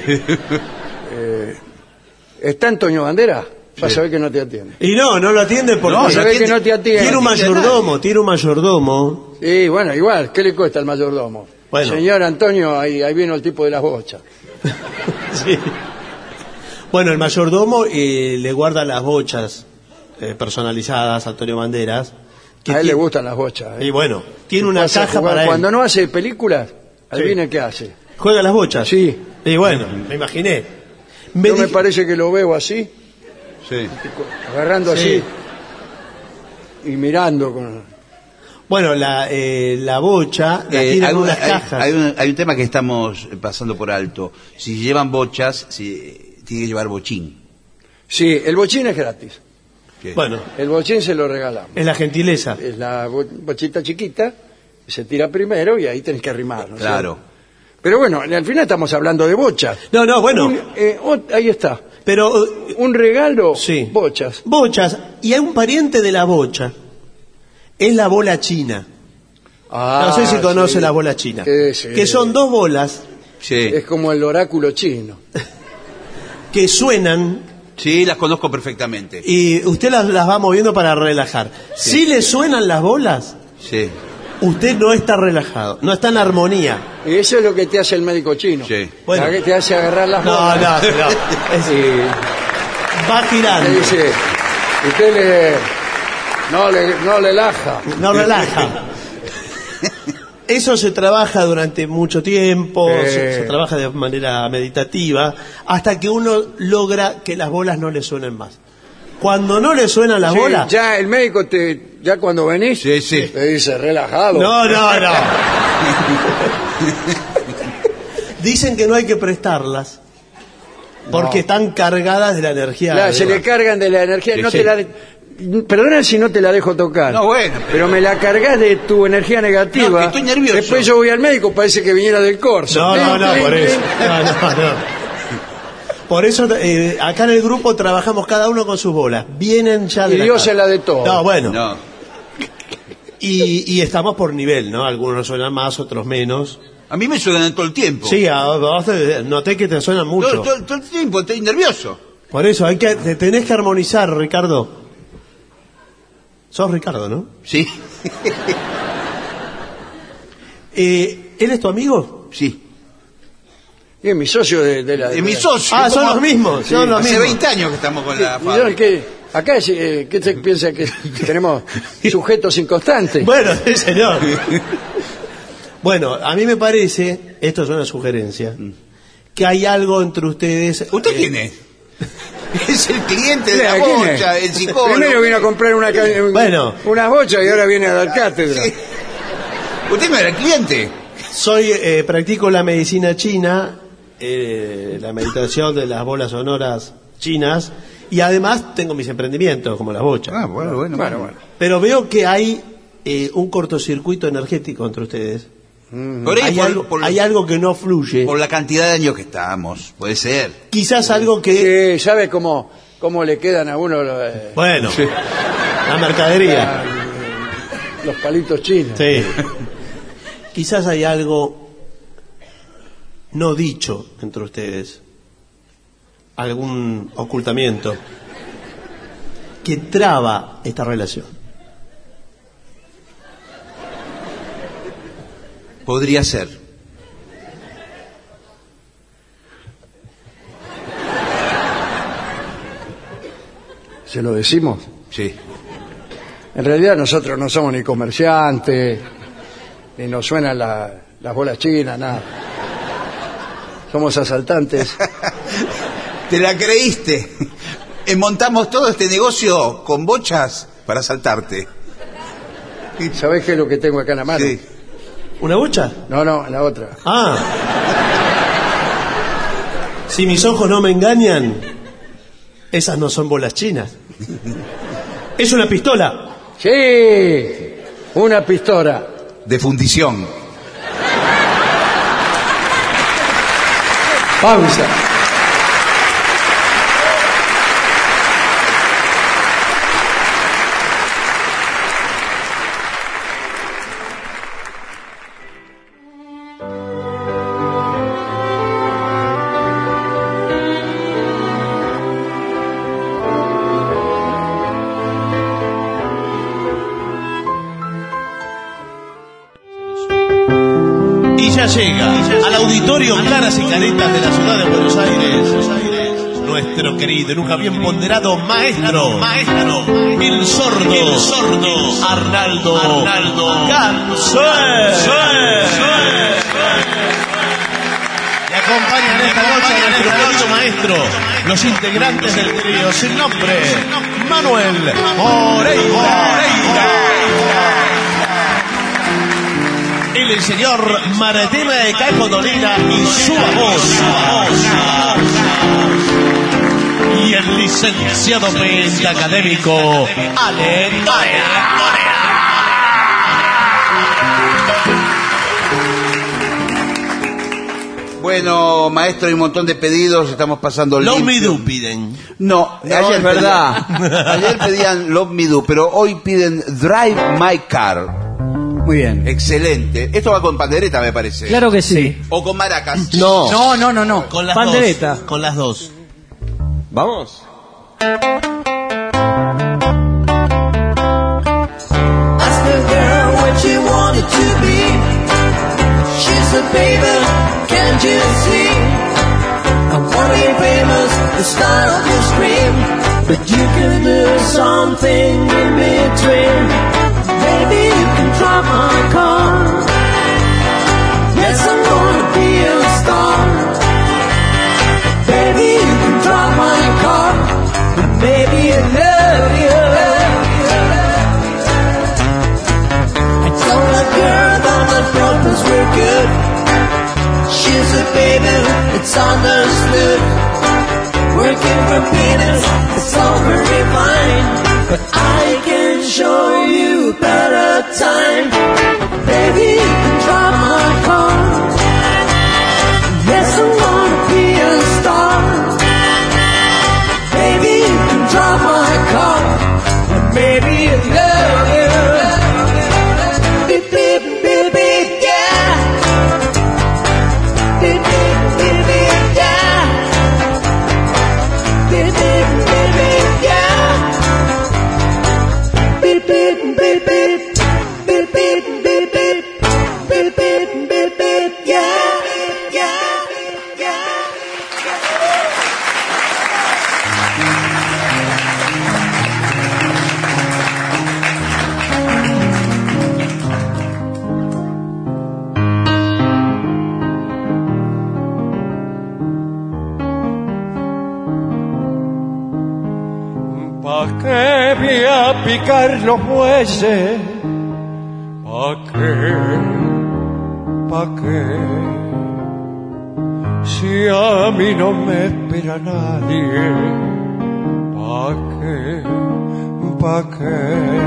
¿Está Antonio Banderas? Vas a ver que no te atiende. Y no, no lo atiende porque No, Vas a ver que atiende- no te atiende. tiene un no atiende a mayordomo, tiene un mayordomo. Sí, bueno, igual, ¿qué le cuesta al mayordomo? Bueno. Señor Antonio, ahí, ahí vino el tipo de las bochas. Sí. Bueno, el mayordomo eh, le guarda las bochas eh, personalizadas a Antonio Banderas. que A él le tiene- gustan las bochas. ¿eh? Y bueno, tiene una Pasa a caja jugar- para Cuando él. no hace películas, adivine qué hace. ¿Juega las bochas? Sí. Y bueno, me imaginé. Me Yo me dije- parece que lo veo así, Sí. agarrando Sí. así y mirando con... Bueno, la, eh, la bocha la Eh, tiene hay, en una- unas hay- cajas. hay un, hay un tema que estamos pasando por alto. Si llevan bochas, si, tiene que llevar bochín. Sí, el bochín es gratis. ¿Qué? Bueno, El bochín se lo regalamos. es la gentileza. Es la bo- bochita chiquita, se tira primero y ahí tenés que arrimar. ¿no es Claro. cierto? Pero bueno, al final estamos hablando de bochas. No, no, bueno, Un, eh, ot- ahí está. pero eh, Un regalo, sí. bochas. Bochas, y hay un pariente de la bocha. Es la bola china. No sé si Ah, conoce sí. la bola china. Que sí. Que son dos bolas Sí. Es como el oráculo chino. que suenan Sí, las conozco perfectamente. y usted las, las va moviendo para relajar. Si le suenan las bolas, Sí. usted no está relajado, no está en armonía. Y eso es lo que te hace el médico chino. Sí. Bueno. La que te hace agarrar las No, bolas. no, no. Es- Y va le girando, dice, usted le... No le, no le laja. no relaja. Eso se trabaja durante mucho tiempo, Eh. se, se trabaja de manera meditativa, hasta que uno logra que las bolas no le suenen más. Cuando no le suenan las Sí, bolas, ya el médico te, ya cuando venís, Sí, sí. te dice relajado. no, no, no. Dicen que no hay que prestarlas porque No. están cargadas de la energía. Claro, de- se le cargan de la energía, Sí, no sí. te la, Perdona si no te la dejo tocar. No, bueno, pero... pero- me la cargas de tu energía negativa. No, que estoy nervioso. Después yo voy al médico, parece que viniera del corso. No, no, no, por eso. No, no, no. Por eso eh, acá en el grupo trabajamos cada uno con sus bolas. Vienen ya de Y la Dios casa. es la de todo. No, bueno. No. Y, y estamos por nivel, ¿no? Algunos suenan más, otros menos. A mí me suenan todo el tiempo. Sí, a vos te- noté que te suenan mucho. Todo, todo- todo el tiempo, estoy nervioso. Por eso, hay que, te tenés que armonizar, Ricardo. Sos Ricardo, ¿no? Sí. Eh, ¿Él es tu amigo? Sí. Y es mi socio de, de la... de Es mi la- socio. Ah, son ¿Cómo? los mismos, Sí, son los Hace mismos. veinte años que estamos con la ¿Y no, fábrica. qué? Acá, es, eh, ¿qué se piensa que tenemos sujetos inconstantes? Bueno, sí, señor. Bueno, a mí me parece, esto es una sugerencia, que hay algo entre ustedes. ¿Usted eh, quién es? Es el cliente de la Mira, ¿quién es? bocha, el psicólogo. Primero vino a comprar una, ca- un- Bueno. unas bochas y ahora viene a dar cátedra. Sí. ¿Usted no era el cliente? Soy, eh, practico la medicina china, eh, la meditación de las bolas sonoras chinas, y además tengo mis emprendimientos, como las bochas. Ah, bueno, bueno. Bueno, bueno. Pero veo que hay eh, un cortocircuito energético entre ustedes. Por ahí, Hay, por, algo, por- hay algo que no fluye. por la cantidad de años que estamos. Puede ser. Quizás algo que... Sí, ¿sabe cómo, cómo le quedan a uno los, eh, Bueno, la mercadería. los palitos chinos? Sí. Quizás hay algo no dicho entre ustedes. Algún ocultamiento que traba esta relación. Podría ser. ¿Se lo decimos? Sí. En realidad nosotros no somos ni comerciantes, ni nos suenan la- las bolas chinas, nada. Somos asaltantes. Te la creíste. Eh, Montamos todo este negocio con bochas para asaltarte. ¿Sabés qué es lo que tengo acá en la mano? Sí. ¿Una bocha? No, no, la otra. Ah. Si mis ojos no me engañan, esas no son bolas chinas. Es una pistola. Sí, una pistola. De fundición. Pausa. Y ya llega al auditorio Claras y Caretas de la ciudad de Buenos Aires, nuestro querido y nunca bien ponderado maestro, maestro, el sordo, el sordo, Arnaldo, Arnaldo Le acompañan esta noche a nuestro querido maestro, los integrantes del trío sin nombre, Manuel Moreira. El señor Martina de Caco Dolina y su voz. Y el licenciado pentacadémico Ale Dorea. Bueno, maestro, hay un montón de pedidos. Estamos pasando Love limpio. Me Do piden. No, ayer es verdad. pedían- ayer pedían Love Me Do, pero hoy piden Drive My Car. Muy bien. Excelente. Esto va con pandereta, me parece. Claro que sí. O con maracas. No. No, no, no, no. Con las Pandereta. dos. Con las dos. Vamos. Ask a girl what she wanted to be. She's a baby, can't you see? I wanna be famous, the star of your scream. But you can do something in between. Baby, you can drive my car. Yes, I'm gonna be a star. Baby, you can drive my car. But baby, I love you. I told a girl that my problems were good. She's a baby, it's understood. Working for peanuts, it's all very fine. But I picar los bueyes. ¿Pa qué? ¿Pa qué? Si a mí no me espera nadie, ¿pa qué? ¿Pa qué?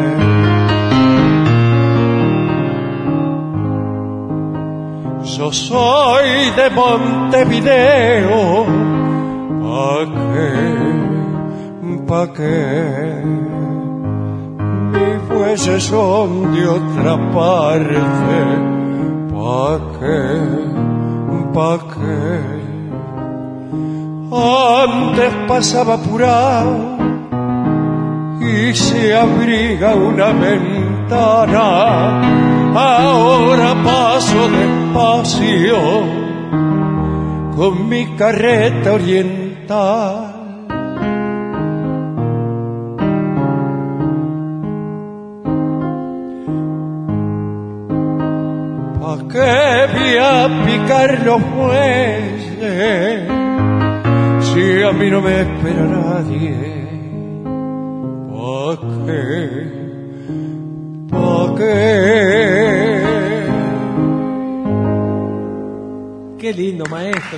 Yo soy de Montevideo, ¿pa qué? ¿Pa qué? Mis bueyes son de otra parte, ¿pa qué? ¿Pa qué? Antes pasaba apurado y se abriga una ventana, ahora paso despacio con mi carreta oriental. ¿Pa qué voy a picar los bueyes si a mí no me espera nadie? ¿Pa qué? ¿Pa qué? Qué lindo, maestro.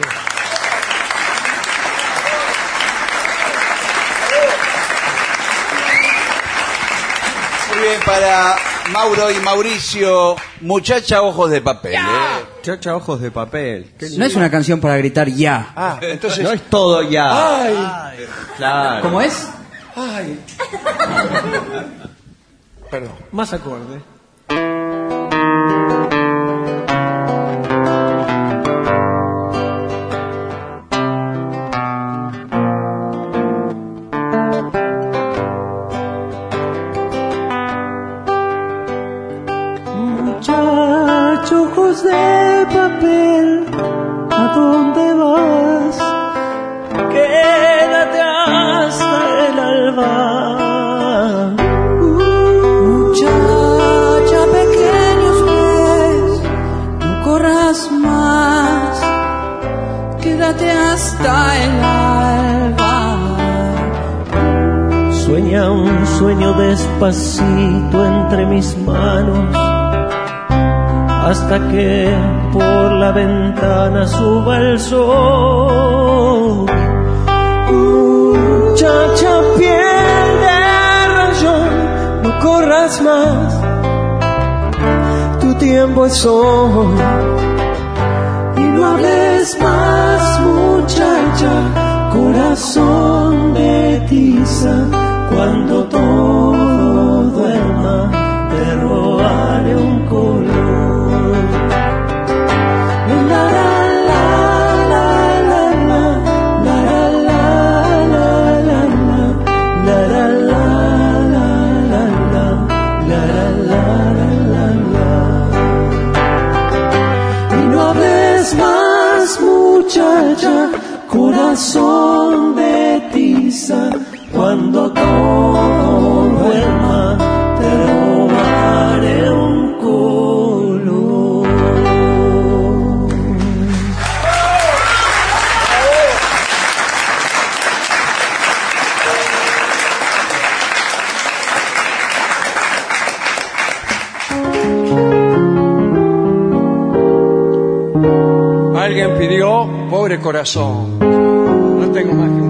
Muy bien, para Mauro y Mauricio, Muchacha Ojos de Papel. ¿eh? Chacha ojos de papel. Qué lindo. No es una canción para gritar ya. Ah, entonces... No es todo ya. ¡Ay! Claro. ¿Cómo es? ¡Ay! Perdón. Más acorde. Ojos de papel, ¿a dónde vas? Quédate hasta el alba. Muchacha, pequeños pies, no corras más. Quédate hasta el alba. Sueña un sueño despacito entre mis manos, hasta que por la ventana suba el sol. Muchacha, piel de rayón, no corras más, tu tiempo es hoy. Y no hables más, muchacha, corazón de tiza. Cuando todo duerma, te robaré un color. Muchacha, corazón de tiza, cuando todo duerma, te robaré un color. Alguien pidió, pobre corazón, no tengo más que un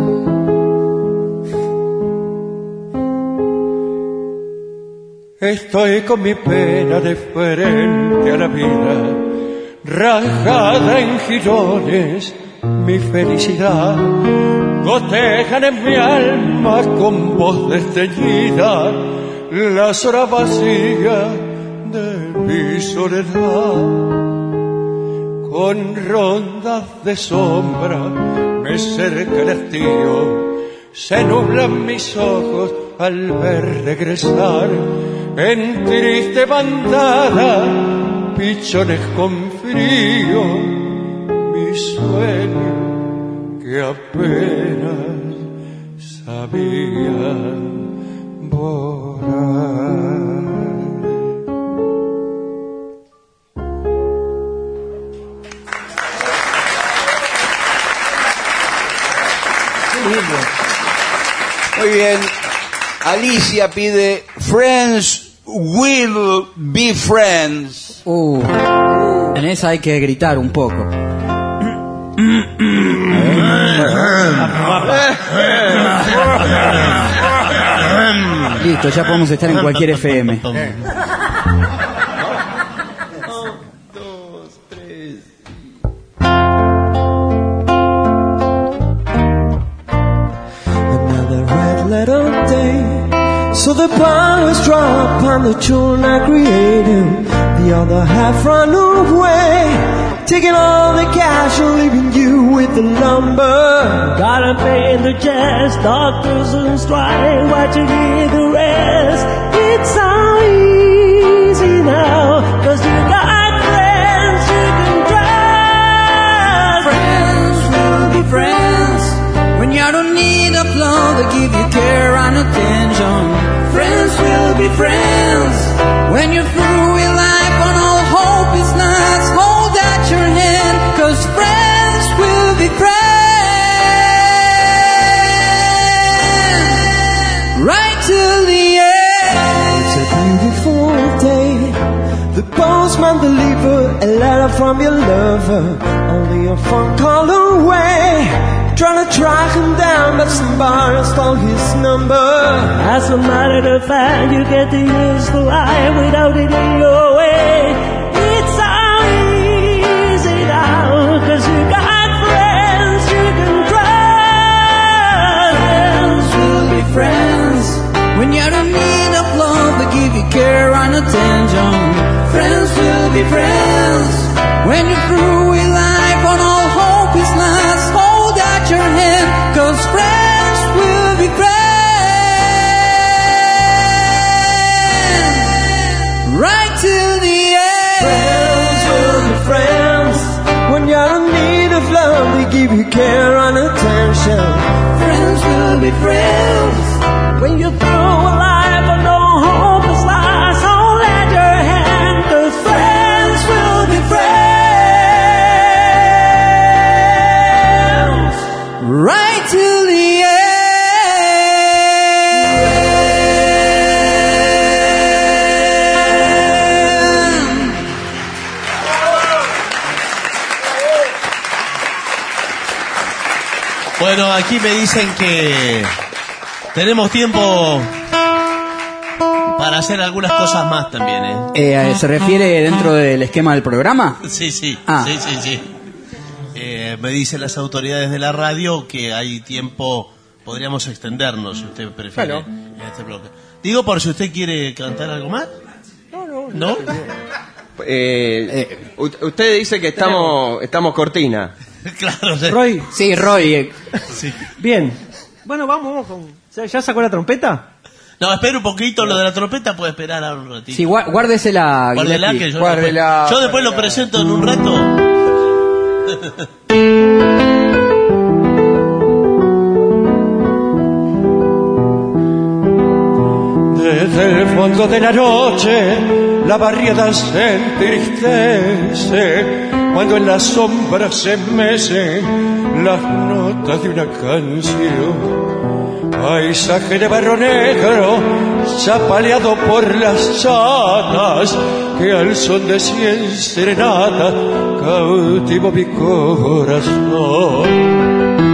cachito. Estoy con mi pena de frente a la vida, rajada en jirones, mi felicidad. Gotejan en mi alma con voz desteñida las horas vacías de mi soledad. Con rondas de sombra me cerca el hastío, se nublan mis ojos al ver regresar en triste bandada pichones con frío, mi sueño que apenas sabía volar. Muy bien. Alicia pide Friends Will Be Friends. Uh, en esa hay que gritar un poco. Listo, ya podemos estar en cualquier F M. So the bars drop on the tune I created. The other half run away, taking all the cash and leaving you with the number. Gotta pay the jazz, doctors on strike, what you need the rest. It's so easy now, cause you got friends you can trust. Friends will be friends when you don't need applause, they give you care and attention. Friends will be friends when you're through with life when all hope is lost. Hold out your hand, cause friends will be friends right till the end. It's a beautiful day. The postman delivered a letter from your lover, only a phone call away. Trying to track him down, but somebody stole his number. As a matter of fact, you get to use the line without it in your way. It's so easy now, cause you got friends you can trust. Friends will be friends when you don't need applause, they give you care and attention. Friends will be friends when you're through with life when all hope is lost. Hold out your hand, cause friends will be friends right till the end. Friends will be friends when you don't need of love, they give you care and attention. Friends will be friends when you're through a life and no hope is lost. Hold out your hand, cause friends will be friends right till the end. Bueno, aquí me dicen que tenemos tiempo para hacer algunas cosas más también, ¿eh? Eh, ¿Se refiere dentro del esquema del programa? Sí, sí, ah. sí, sí, sí. Eh, me dicen las autoridades de la radio que hay tiempo, podríamos extendernos, si usted prefiere, bueno. en este bloque. Digo, por si usted quiere cantar algo más. No, no, ¿No? no. Eh, eh, usted dice que estamos, estamos cortina. Claro, sí. Roy. Sí, Roy. Sí. Bien. Bueno, vamos, vamos con... ¿Ya sacó la trompeta? No, espera un poquito, lo de la trompeta puede esperar a un ratito. Sí, guárdesela. Guárdela, que yo, Guárdela, después, yo después lo presento en un rato. Desde el fondo de la noche la barriada se entristece cuando en las sombras se mecen las notas de una canción. Paisaje de barro negro zapaleado por las sanas que al son de cien serenatas cautivo mi corazón.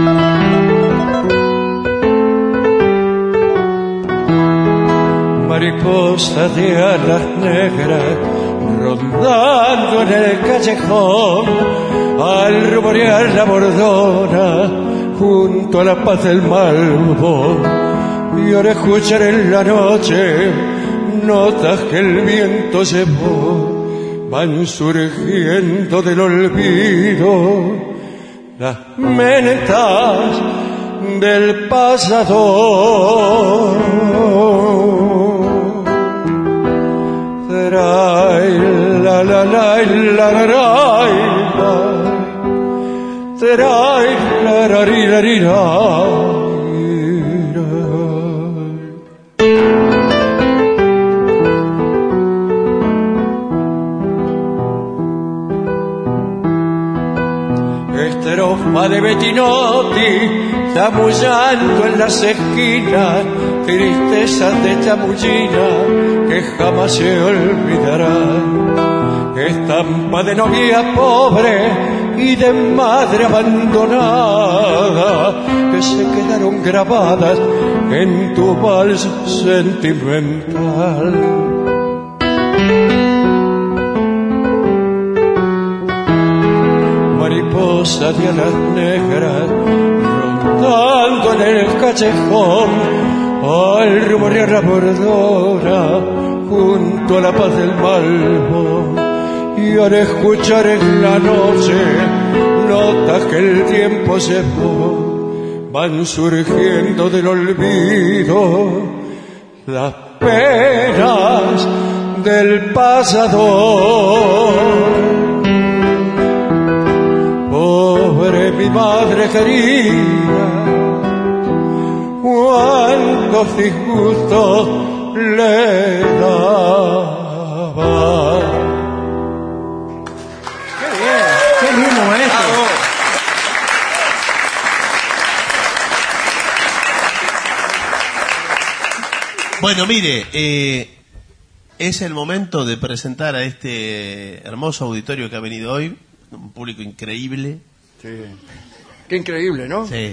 Mariposa de alas negras rondando en el callejón, al rumorear la bordona junto a la paz del Malvo, y ahora escuchar en la noche notas que el viento llevó, van surgiendo del olvido las mentas del pasado. Trai, la la la la la la, trai, la la la la. estrofa de Bettinotti, chamullando en las esquinas, tristezas de chamullina que jamás se olvidarán. Estampa de novia pobre y de madre abandonada que se quedaron grabadas en tu vals sentimental. Mariposa de alas negras rondando en el callejón, al rumorear la bordona junto a la paz del Malvo. Y al escuchar en la noche notas que el tiempo se fue, van surgiendo del olvido las penas del pasado. Pobre mi madre querida, cuántos disgustos le daba. ¡Qué lindo, maestro! Bueno, mire, eh, es el momento de presentar a este hermoso auditorio que ha venido hoy, un público increíble. Sí. Qué increíble, ¿no? Sí.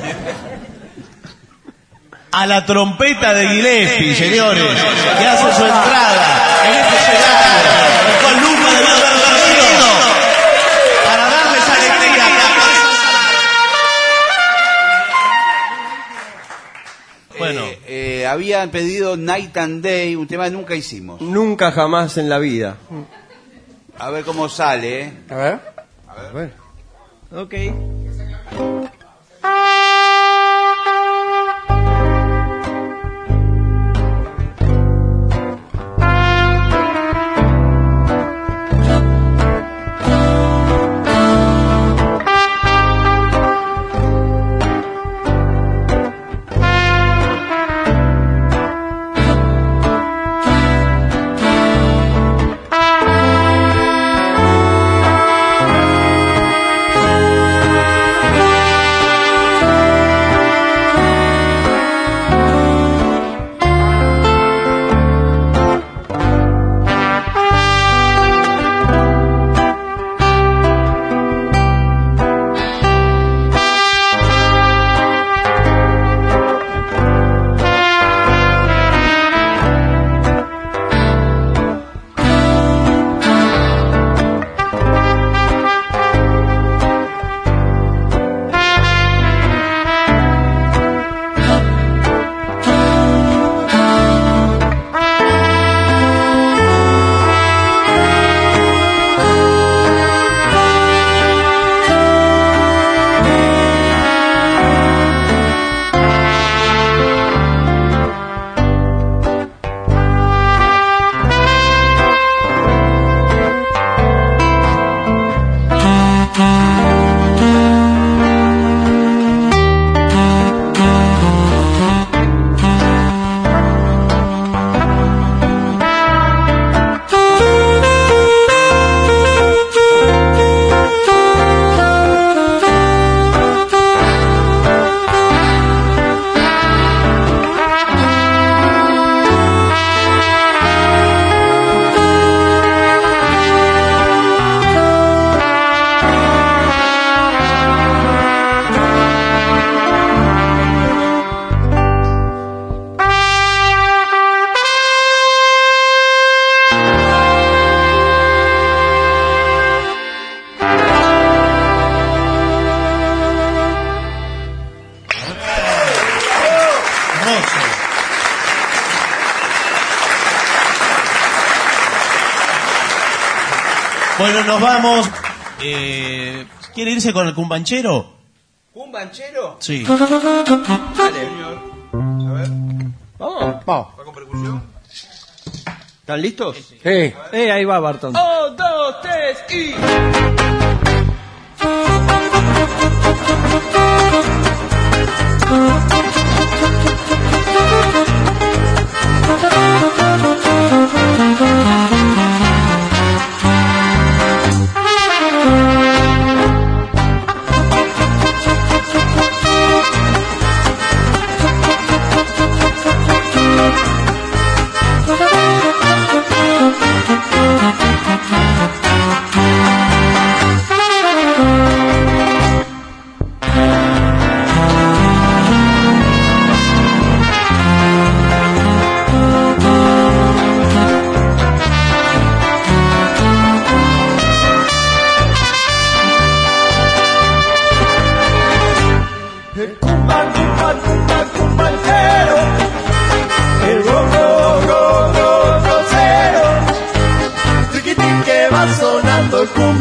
A la trompeta de Gillespie, señores, que hace su entrada en este escenario con lujo de sonido para darles alegría. Bueno, eh, eh, habían pedido Night and Day, un tema que nunca hicimos. Nunca jamás en la vida. A ver cómo sale, ¿eh? A ver. A ver. A ver. Ok. Bueno, nos vamos. Eh, ¿Quiere irse con el cumbanchero? ¿Cumbanchero? Sí. Dale, señor. A ver. Vamos. Vamos. ¿Va con percusión? ¿Están listos? Sí. Eh, ahí va Barton. Un, dos, tres y...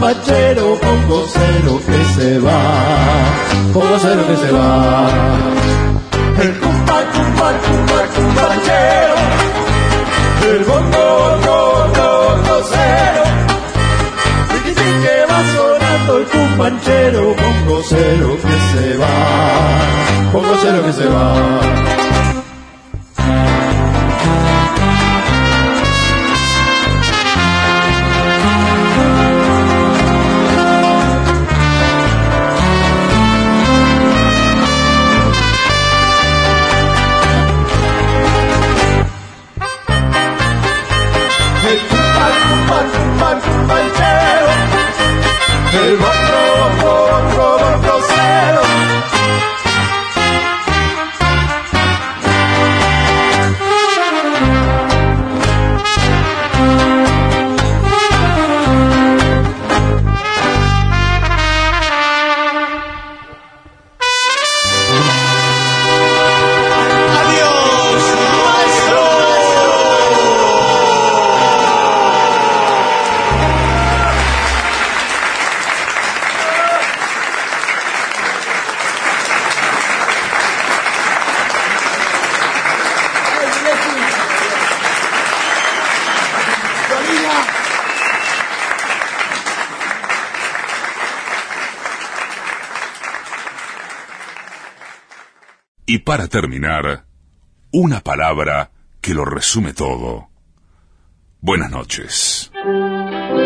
compañero, bongocero que se va, bongocero que se va. El cumpa, cumpa, cumpa, compañero, el bongo, bongo, bongocero. Dice que va sonando el compañero, bongocero que se va, bongocero que se va. El bongo, bongo, bongocero. Y para terminar, una palabra que lo resume todo. Buenas noches.